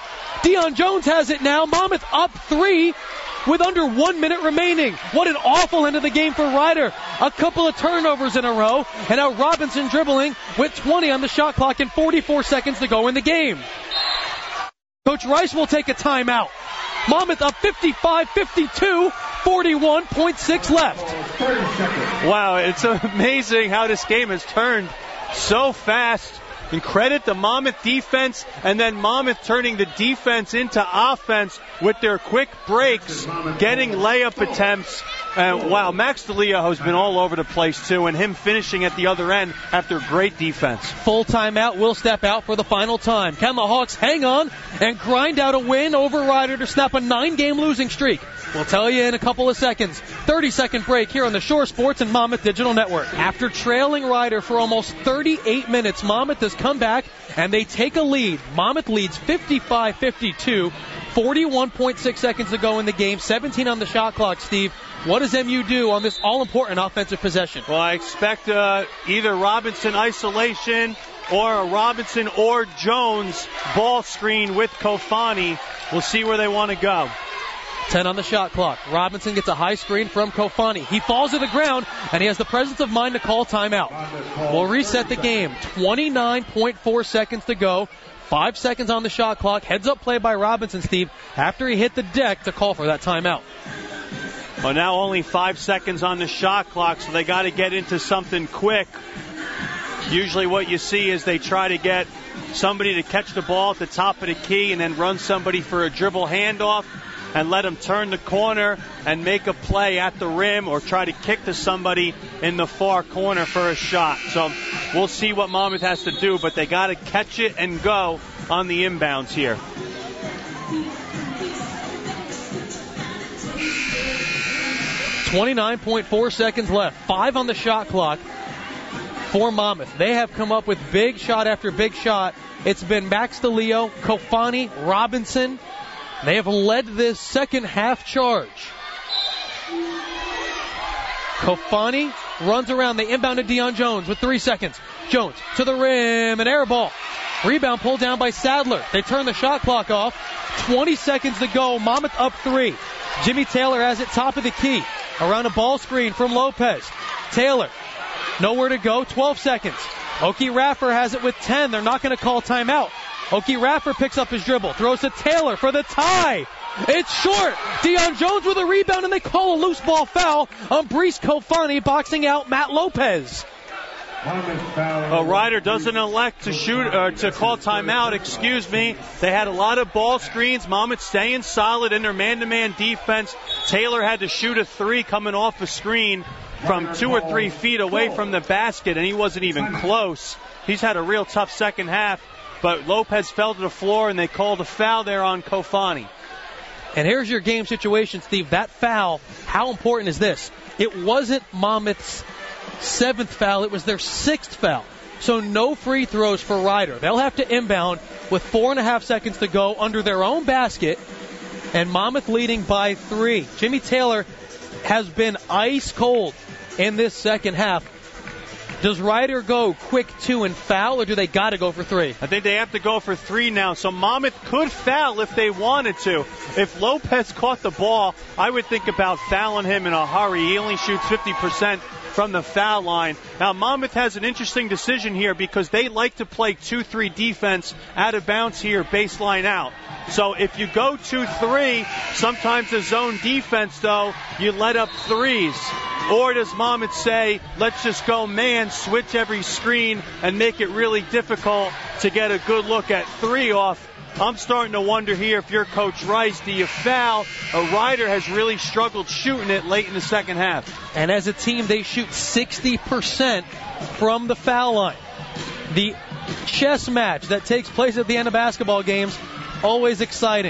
Deion Jones has it now. Monmouth up 3 with under 1 minute remaining. What an awful end of the game for Ryder. A couple of turnovers in a row, and now Robinson dribbling with 20 on the shot clock and 44 seconds to go in the game. Coach Rice will take a timeout. Monmouth up 55-52, 41.6 left. Wow, it's amazing how this game has turned so fast. And credit the Monmouth defense, and then Monmouth turning the defense into offense with their quick breaks, getting layup attempts. Wow, Max DeLeo has been all over the place too, and him finishing at the other end after great defense. Full timeout will step out for the final time. Can the Hawks hang on and grind out a win over Ryder to snap a 9-game losing streak? We'll tell you in a couple of seconds. 30-second break here on the Shore Sports and Monmouth Digital Network. After trailing Ryder for almost 38 minutes, Monmouth has come back and they take a lead. Monmouth leads 55-52, 41.6 seconds to go in the game, 17 on the shot clock, Steve. What does MU do on this all-important offensive possession? Well, I expect either Robinson isolation or a Robinson or Jones ball screen with Kofani. We'll see where they want to go. 10 on the shot clock. Robinson gets a high screen from Kofani. He falls to the ground, and he has the presence of mind to call timeout. We'll reset the game. 29.4 seconds to go. 5 seconds on the shot clock. Heads-up play by Robinson, Steve, after he hit the deck to call for that timeout. Well, now only 5 seconds on the shot clock, so they got to get into something quick. Usually what you see is they try to get somebody to catch the ball at the top of the key and then run somebody for a dribble handoff and let them turn the corner and make a play at the rim or try to kick to somebody in the far corner for a shot. So we'll see what Monmouth has to do, but they got to catch it and go on the inbounds here. .4 seconds left. 5 on the shot clock for Monmouth. They have come up with big shot after big shot. It's been Max DeLeo, Kofani, Robinson. They have led this second half charge. Kofani runs around. They inbound to Deion Jones with 3 seconds. Jones to the rim, an air ball. Rebound pulled down by Sadler. They turn the shot clock off. 20 seconds to go. Monmouth up 3. Jimmy Taylor has it top of the key. Around a ball screen from Lopez. Taylor, nowhere to go. 12 seconds. Oki Raffer has it with 10. They're not going to call timeout. Oki Raffer picks up his dribble. Throws to Taylor for the tie. It's short. Deion Jones with a rebound, and they call a loose ball foul on Brees Kofani boxing out Matt Lopez. Ryder doesn't elect to to call timeout. They had a lot of ball screens. Monmouth staying solid in their man-to-man defense. Taylor had to shoot a 3 coming off a screen from 2 or 3 feet away from the basket, and he wasn't even close. He's had a real tough second half, but Lopez fell to the floor, and they called a foul there on Kofani. And here's your game situation, Steve. That foul, how important is this? It wasn't Monmouth's 7th foul. It was their 6th foul. So no free throws for Ryder. They'll have to inbound with 4.5 seconds to go under their own basket, and Monmouth leading by 3. Jimmy Taylor has been ice cold in this second half. Does Ryder go quick 2 and foul, or do they got to go for 3? I think they have to go for 3 now. So Monmouth could foul if they wanted to. If Lopez caught the ball, I would think about fouling him in a hurry. He only shoots 50% from the foul line. Now, Monmouth has an interesting decision here because they like to play 2-3 defense out of bounds here, baseline out. So if you go 2-3, sometimes the zone defense, though, you let up 3s. Or does Monmouth say, let's just go man, switch every screen, and make it really difficult to get a good look at 3 off? I'm starting to wonder here, if you're Coach Rice, do you foul? Ryder has really struggled shooting it late in the second half. And as a team, they shoot 60% from the foul line. The chess match that takes place at the end of basketball games, always exciting.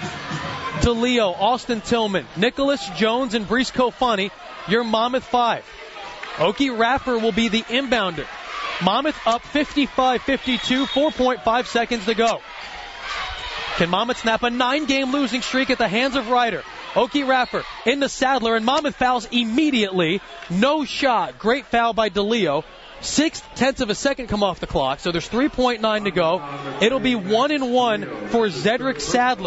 DeLeo, Austin Tillman, Nicholas Jones, and Brees Kofani, your Monmouth 5. Oki Raffer will be the inbounder. Monmouth up 55-52, 4.5 seconds to go. Can Monmouth snap a 9-game losing streak at the hands of Ryder? Oki Raffer into Sadler, and Monmouth fouls immediately. No shot. Great foul by DeLeo. 0.6 of a second come off the clock, so there's 3.9 to go. It'll be 1-1 for Zedric Sadler.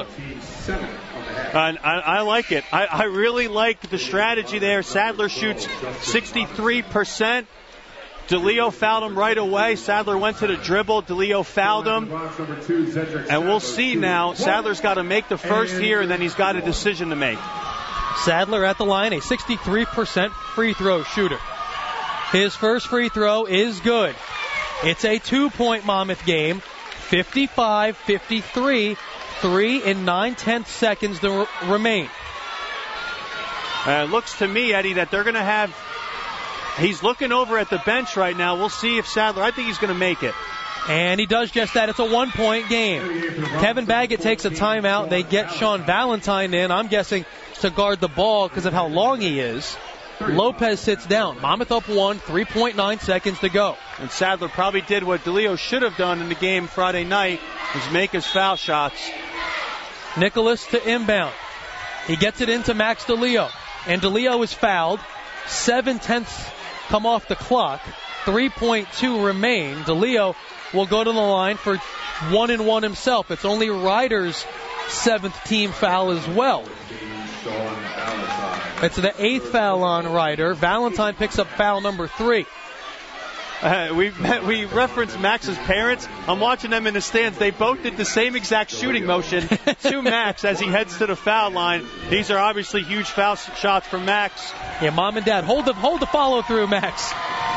I like it. I really like the strategy there. Sadler shoots 63%. DeLeo fouled him right away. Sadler went to the dribble. DeLeo fouled him. And we'll see now. Sadler's got to make the first here, and then he's got a decision to make. Sadler at the line, a 63% free throw shooter. His first free throw is good. It's a 2-point Monmouth game. 55-53. 3 and 9/10 seconds to remain. It looks to me, Eddie, that they're going to have... He's looking over at the bench right now. We'll see if Sadler... I think he's going to make it. And he does just that. It's a 1-point game. Kevin Baggett takes a timeout. They get Sean Valentine in, I'm guessing, to guard the ball because of how long he is. Lopez sits down. Monmouth up 1, 3.9 seconds to go. And Sadler probably did what DeLeo should have done in the game Friday night, was make his foul shots. Nicholas to inbound. He gets it into Max DeLeo. And DeLeo is fouled. 7/10 come off the clock. 3.2 remain. DeLeo will go to the line for 1-1 himself. It's only Ryder's 7th team foul as well. It's the 8th foul on Ryder. Valentine picks up foul number 3. We referenced Max's parents. I'm watching them in the stands. They both did the same exact shooting motion to Max as he heads to the foul line. These are obviously huge foul shots for Max. Yeah, Mom and Dad, hold the follow through, Max.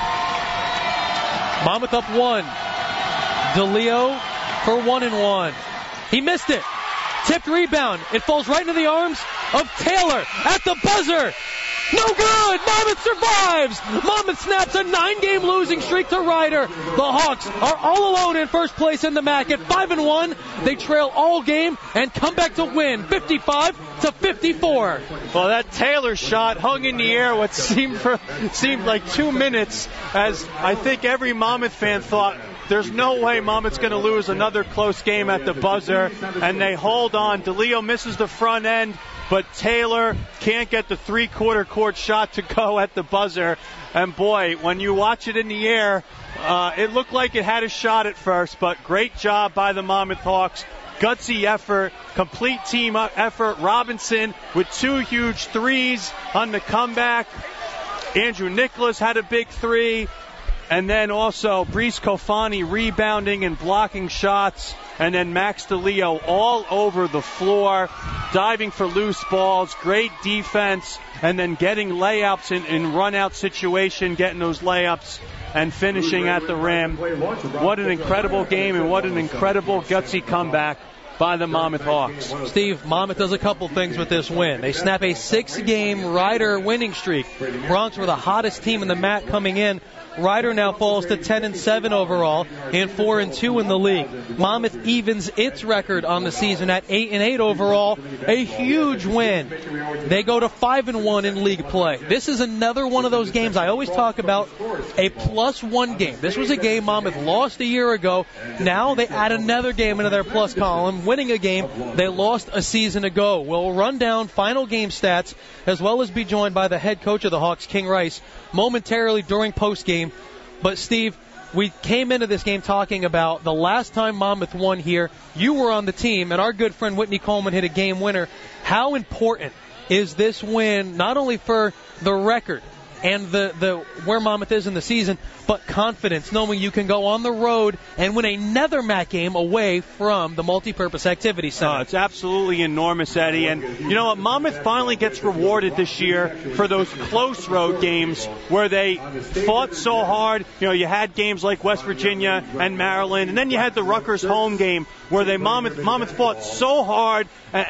Monmouth up 1. DeLeo for 1-1. He missed it. Tipped rebound. It falls right into the arms of Taylor at the buzzer. No good! Monmouth survives! Monmouth snaps a 9-game losing streak to Ryder. The Hawks are all alone in first place in the MAC at 5-1. They trail all game and come back to win 55-54. Well, that Taylor shot hung in the air what seemed like 2 minutes, as I think every Monmouth fan thought, there's no way Monmouth's going to lose another close game at the buzzer, and they hold on. DeLeo misses the front end, but Taylor can't get the three-quarter court shot to go at the buzzer. And boy, when you watch it in the air, it looked like it had a shot at first, but great job by the Monmouth Hawks. Gutsy effort, complete team effort. Robinson with 2 huge threes on the comeback. Andrew Nicholas had a big 3. And then also Brees Kofani rebounding and blocking shots. And then Max DeLeo all over the floor, diving for loose balls, great defense, and then getting layups in run-out situation, getting those layups and finishing at the rim. What an incredible game and what an incredible gutsy comeback by the Monmouth Hawks. Steve, Monmouth does a couple things with this win. They snap a 6-game Ryder winning streak. Bronx were the hottest team in the MAC coming in. Ryder now falls to 10-7 overall and 4-2 in the league. Monmouth evens its record on the season at 8-8 overall. A huge win. They go to 5-1 in league play. This is another one of those games I always talk about, a +1 game. This was a game Monmouth lost a year ago. Now they add another game into their plus column, winning a game they lost a season ago. We'll run down final game stats as well as be joined by the head coach of the Hawks, King Rice, momentarily during postgame. But, Steve, we came into this game talking about the last time Monmouth won here. You were on the team, and our good friend Whitney Coleman hit a game winner. How important is this win, not only for the record and the where Monmouth is in the season, but confidence, knowing you can go on the road and win another MAC game away from the multi-purpose activity center? It's absolutely enormous, Eddie. And you know what? Monmouth finally gets rewarded this year for those close road games where they fought so hard. You know, you had games like West Virginia and Maryland, and then you had the Rutgers home game where Monmouth fought so hard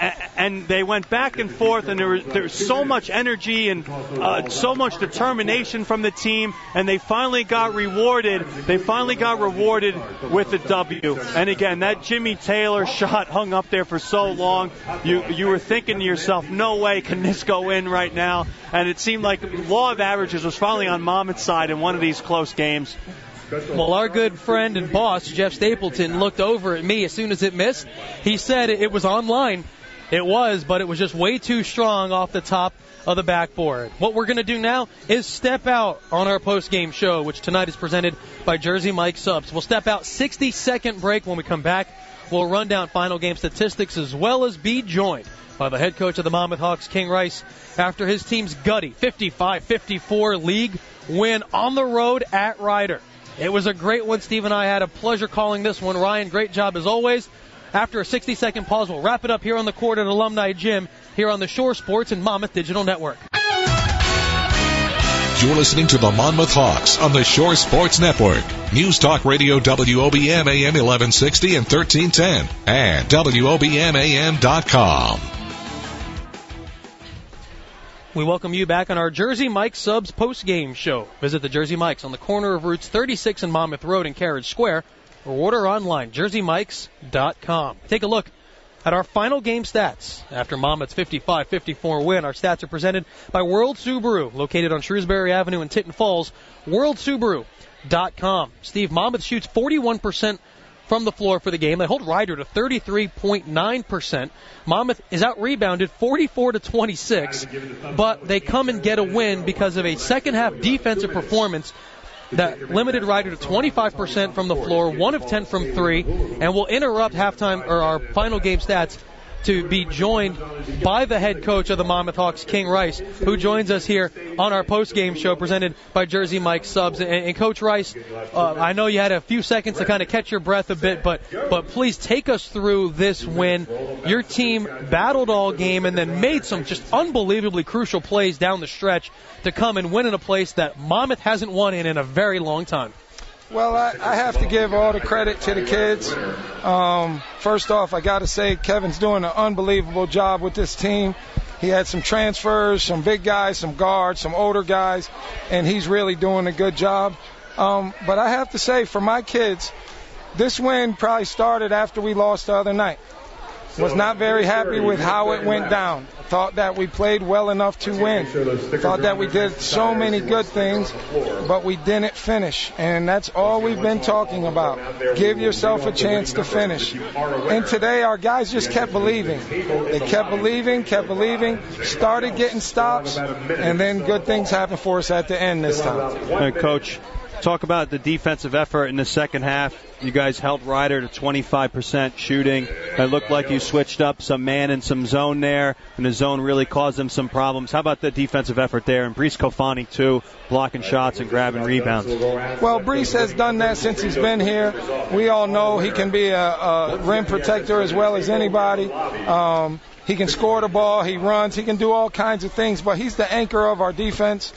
and they went back and forth, and there was so much energy and so much determination from the team, and they finally got rewarded. They finally got rewarded with a W. And again, that Jimmy Taylor shot hung up there for so long. You were thinking to yourself, no way can this go in right now. And it seemed like law of averages was finally on Monmouth's side in one of these close games. Well, our good friend and boss, Jeff Stapleton, looked over at me as soon as it missed. He said it was online. It was, but it was just way too strong off the top of the backboard. What we're going to do now is step out on our post-game show, which tonight is presented by Jersey Mike Subs. We'll step out, 60-second break. When we come back, we'll run down final game statistics as well as be joined by the head coach of the Monmouth Hawks, King Rice, after his team's gutty 55-54 league win on the road at Ryder. It was a great one. Steve and I had a pleasure calling this one. Ryan, great job as always. After a 60-second pause, we'll wrap it up here on the court at Alumni Gym here on the Shore Sports and Monmouth Digital Network. You're listening to the Monmouth Hawks on the Shore Sports Network. News Talk Radio WOBM AM 1160 and 1310 and WOBMAM.com. We welcome you back on our Jersey Mike Subs post-game show. Visit the Jersey Mikes on the corner of Routes 36 and Monmouth Road in Carriage Square, or order online, jerseymikes.com. Take a look at our final game stats. After Monmouth's 55-54 win, our stats are presented by World Subaru, located on Shrewsbury Avenue in Tinton Falls, worldsubaru.com. Steve, Monmouth shoots 41% from the floor for the game. They hold Ryder to 33.9%. Monmouth is out-rebounded 44-26, but they come and get a win because of a second-half defensive performance that limited Ryder to 25% from the floor, 1 of 10 from 3, and we'll interrupt halftime or our final game stats to be joined by the head coach of the Monmouth Hawks, King Rice, who joins us here on our post-game show presented by Jersey Mike Subs. And Coach Rice, I know you had a few seconds to kind of catch your breath a bit, but please take us through this win. Your team battled all game and then made some just unbelievably crucial plays down the stretch to come and win in a place that Monmouth hasn't won in a very long time. Well, I have to give all the credit to the kids. First off, I got to say Kevin's doing an unbelievable job with this team. He had some transfers, some big guys, some guards, some older guys, and he's really doing a good job. But I have to say, for my kids, this win probably started after we lost the other night. Was not very happy with how it went down. Thought that we played well enough to win. Thought that we did so many good things, but we didn't finish. And that's all we've been talking about. Give yourself a chance to finish. And today our guys just kept believing. They kept believing, started getting stops, and then good things happened for us at the end this time. Hey, Coach, talk about the defensive effort in the second half. You guys held Ryder to 25% shooting. It looked like you switched up some man and some zone there, and the zone really caused them some problems. How about the defensive effort there? And Brees Kofani, too, blocking shots and grabbing rebounds. Well, Brees has done that since he's been here. We all know he can be a rim protector as well as anybody. He can score the ball. He runs. He can do all kinds of things, but he's the anchor of our defense.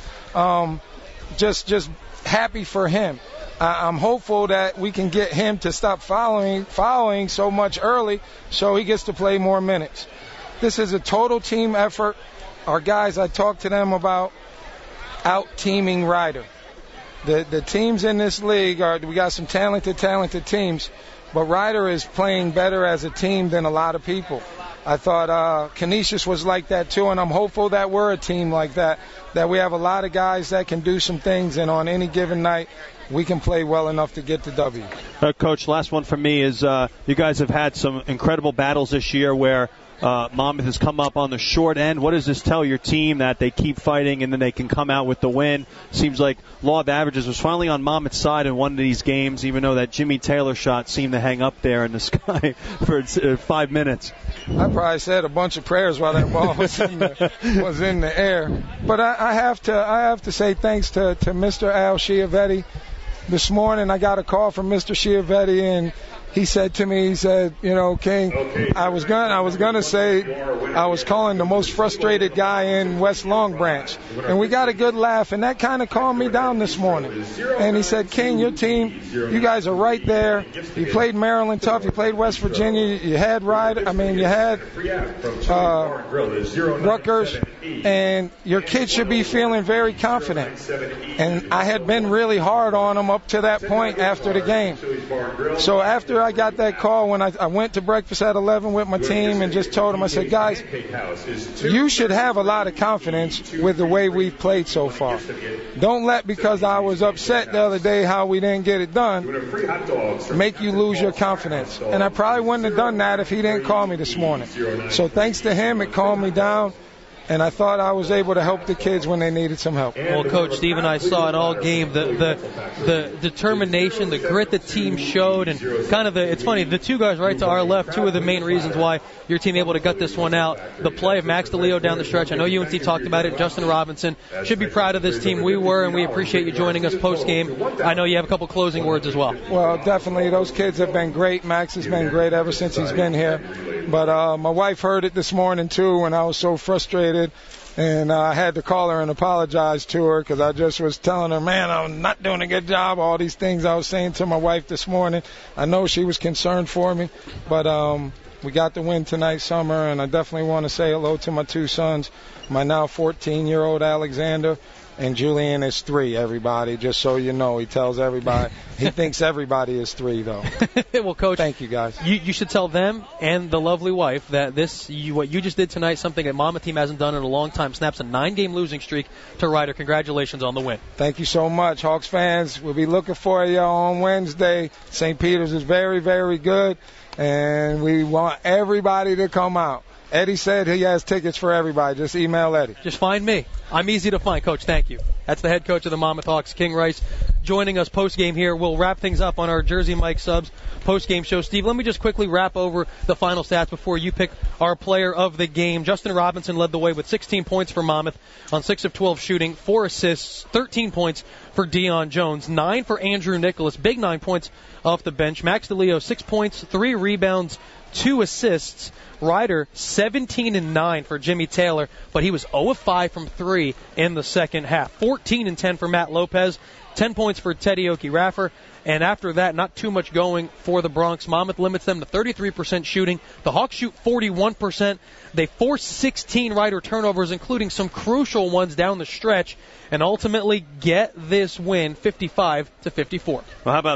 Just happy for him. I'm hopeful that we can get him to stop fouling so much early so he gets to play more minutes. This is a total team effort. Our guys, I talked to them about out-teaming Ryder. The teams in this league, we got some talented teams, but Ryder is playing better as a team than a lot of people. I thought Canisius was like that too, and I'm hopeful that we're a team like that we have a lot of guys that can do some things, and on any given night, we can play well enough to get the W. Coach, last one from me is you guys have had some incredible battles this year where Monmouth has come up on the short end. What does this tell your team, that they keep fighting and then they can come out with the win? Seems like law of averages was finally on Monmouth's side in one of these games, even though that Jimmy Taylor shot seemed to hang up there in the sky for 5 minutes. I probably said a bunch of prayers while that ball was in the air. But I have to say thanks to Mr. Al Chiavetti. This morning I got a call from Mr. Chiavetti, and he said to me, King, I was gonna say I was calling the most frustrated guy in West Long Branch, and we got a good laugh, and that kind of calmed me down this morning. And he said, King, your team, you guys are right there. You played Maryland tough, you played West Virginia, you had Rutgers, and your kids should be feeling very confident. And I had been really hard on them up to that point after the game. So after I got that call, when I went to breakfast at 11 with my team and just told them, I said, guys, you should have a lot of confidence with the way we've played so far. Don't let, because I was upset the other day how we didn't get it done, make you lose your confidence. And I probably wouldn't have done that if he didn't call me this morning. So thanks to him, it calmed me down. And I thought I was able to help the kids when they needed some help. Well, Coach, Steve and I saw it all game, the determination, the grit the team showed, and kind of it's funny, the two guys right to our left, two of the main reasons why your team able to gut this one out. The play of Max DeLeo down the stretch. I know UNC talked about it. Justin Robinson should be proud of this team. We were, and we appreciate you joining us post-game. I know you have a couple closing words as well. Well, definitely. Those kids have been great. Max has been great ever since he's been here. But my wife heard it this morning, too, when I was so frustrated. And I had to call her and apologize to her because I just was telling her, man, I'm not doing a good job. All these things I was saying to my wife this morning. I know she was concerned for me, but we got the win tonight, Summer, and I definitely want to say hello to my two sons, my now 14-year-old Alexander, and Julian is 3, everybody, just so you know. He tells everybody. He thinks everybody is 3, though. Well, Coach, thank you, guys. You should tell them and the lovely wife that what you just did tonight, something that Monmouth team hasn't done in a long time, snaps a 9-game losing streak to Ryder. Congratulations on the win. Thank you so much, Hawks fans. We'll be looking for you on Wednesday. St. Peter's is very, very good, and we want everybody to come out. Eddie said he has tickets for everybody. Just email Eddie. Just find me. I'm easy to find. Coach, thank you. That's the head coach of the Monmouth Hawks, King Rice, joining us post-game here. We'll wrap things up on our Jersey Mike Subs post-game show. Steve, let me just quickly wrap over the final stats before you pick our player of the game. Justin Robinson led the way with 16 points for Monmouth on 6 of 12 shooting, 4 assists, 13 points for Deion Jones, 9 for Andrew Nicholas, big 9 points off the bench. Max DeLeo, 6 points, 3 rebounds, 2 assists. Ryder, 17-9 for Jimmy Taylor, but he was 0-5 from 3 in the second half. 14-10 for Matt Lopez, 10 points for Teddy Okeraffer, and after that, not too much going for the Bronx. Monmouth limits them to 33% shooting. The Hawks shoot 41%. They force 16 Ryder turnovers, including some crucial ones down the stretch, and ultimately get this win 55-54. Well, how about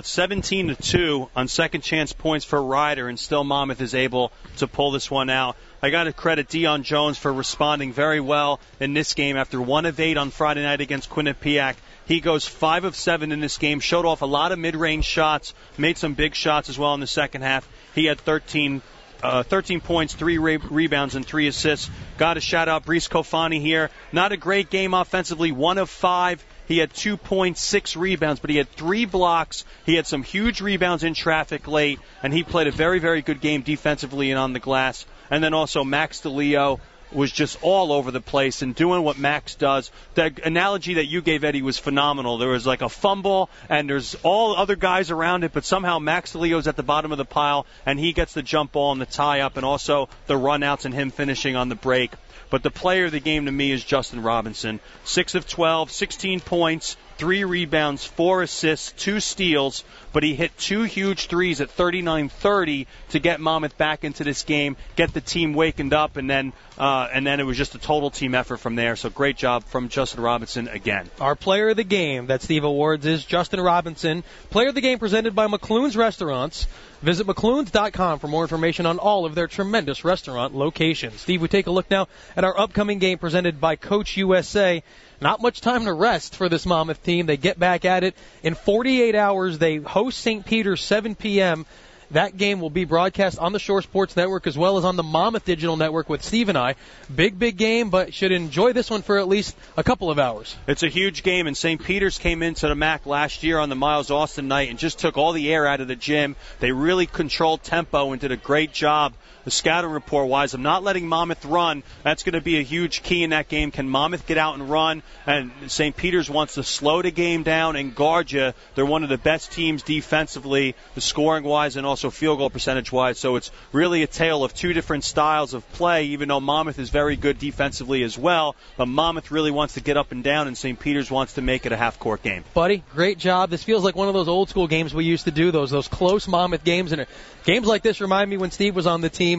17-2 on second chance points for Ryder, and still Monmouth is able to pull this one out. I got to credit Deion Jones for responding very well in this game after 1 of 8 on Friday night against Quinnipiac. He goes 5 of 7 in this game, showed off a lot of mid-range shots, made some big shots as well in the second half. He had 13 points, 3 rebounds, and 3 assists. Got to shout out Brice Kofani here. Not a great game offensively, 1 of 5. He had 2 points, 6 rebounds, but he had 3 blocks. He had some huge rebounds in traffic late, and he played a very, very good game defensively and on the glass. And then also Max DeLeo was just all over the place and doing what Max does. The analogy that you gave, Eddie, was phenomenal. There was like a fumble, and there's all other guys around it, but somehow Max DeLeo's at the bottom of the pile, and he gets the jump ball and the tie-up, and also the run-outs and him finishing on the break. But the player of the game to me is Justin Robinson. 6 of 12, 16 points, 3 rebounds, 4 assists, 2 steals, but he hit 2 huge threes at 39-30 to get Monmouth back into this game, get the team wakened up, and then it was just a total team effort from there. So great job from Justin Robinson again. Our player of the game that Steve awards is Justin Robinson. Player of the game presented by McClune's Restaurants. Visit McClune's.com for more information on all of their tremendous restaurant locations. Steve, we take a look now at our upcoming game presented by Coach USA. Not much time to rest for this Monmouth team. They get back at it in 48 hours. They host St. Peter's 7 p.m. That game will be broadcast on the Shore Sports Network as well as on the Monmouth Digital Network with Steve and I. Big game, but should enjoy this one for at least a couple of hours. It's a huge game, and St. Peter's came into the MAC last year on the Miles Austin night and just took all the air out of the gym. They really controlled tempo and did a great job. The scouting report-wise, I'm not letting Monmouth run. That's going to be a huge key in that game. Can Monmouth get out and run? And St. Peter's wants to slow the game down and guard you. They're one of the best teams defensively, the scoring-wise and also field goal percentage-wise. So it's really a tale of 2 different styles of play, even though Monmouth is very good defensively as well. But Monmouth really wants to get up and down, and St. Peter's wants to make it a half-court game. Buddy, great job. This feels like one of those old-school games we used to do, those close Monmouth games. And games like this remind me when Steve was on the team, and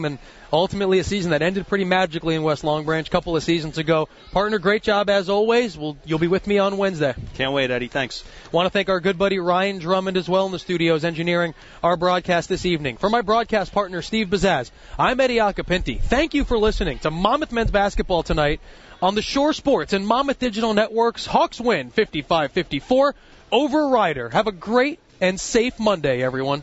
ultimately a season that ended pretty magically in West Long Branch a couple of seasons ago. Partner, great job as always. You'll be with me on Wednesday. Can't wait, Eddie. Thanks. Want to thank our good buddy Ryan Drummond as well in the studios engineering our broadcast this evening. For my broadcast partner, Steve Bazaz, I'm Eddie Acapinti. Thank you for listening to Monmouth men's basketball tonight on the Shore Sports and Monmouth Digital Networks. Hawks win 55-54 over Ryder. Have a great and safe Monday, everyone.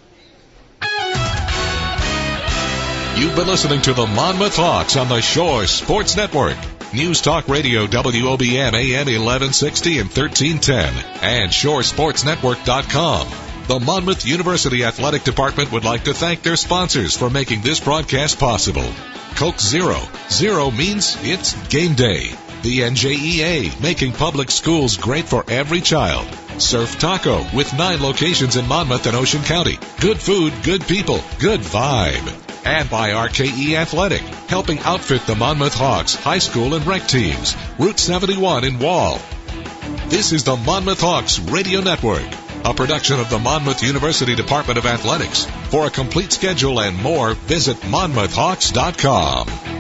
You've been listening to the Monmouth Hawks on the Shore Sports Network. News Talk Radio WOBM AM 1160 and 1310 and ShoreSportsNetwork.com. The Monmouth University Athletic Department would like to thank their sponsors for making this broadcast possible. Coke Zero. Zero means it's game day. The NJEA, making public schools great for every child. Surf Taco, with 9 locations in Monmouth and Ocean County. Good food, good people, good vibe. And by RKE Athletic, helping outfit the Monmouth Hawks high school and rec teams. Route 71 in Wall. This is the Monmouth Hawks Radio Network, a production of the Monmouth University Department of Athletics. For a complete schedule and more, visit MonmouthHawks.com.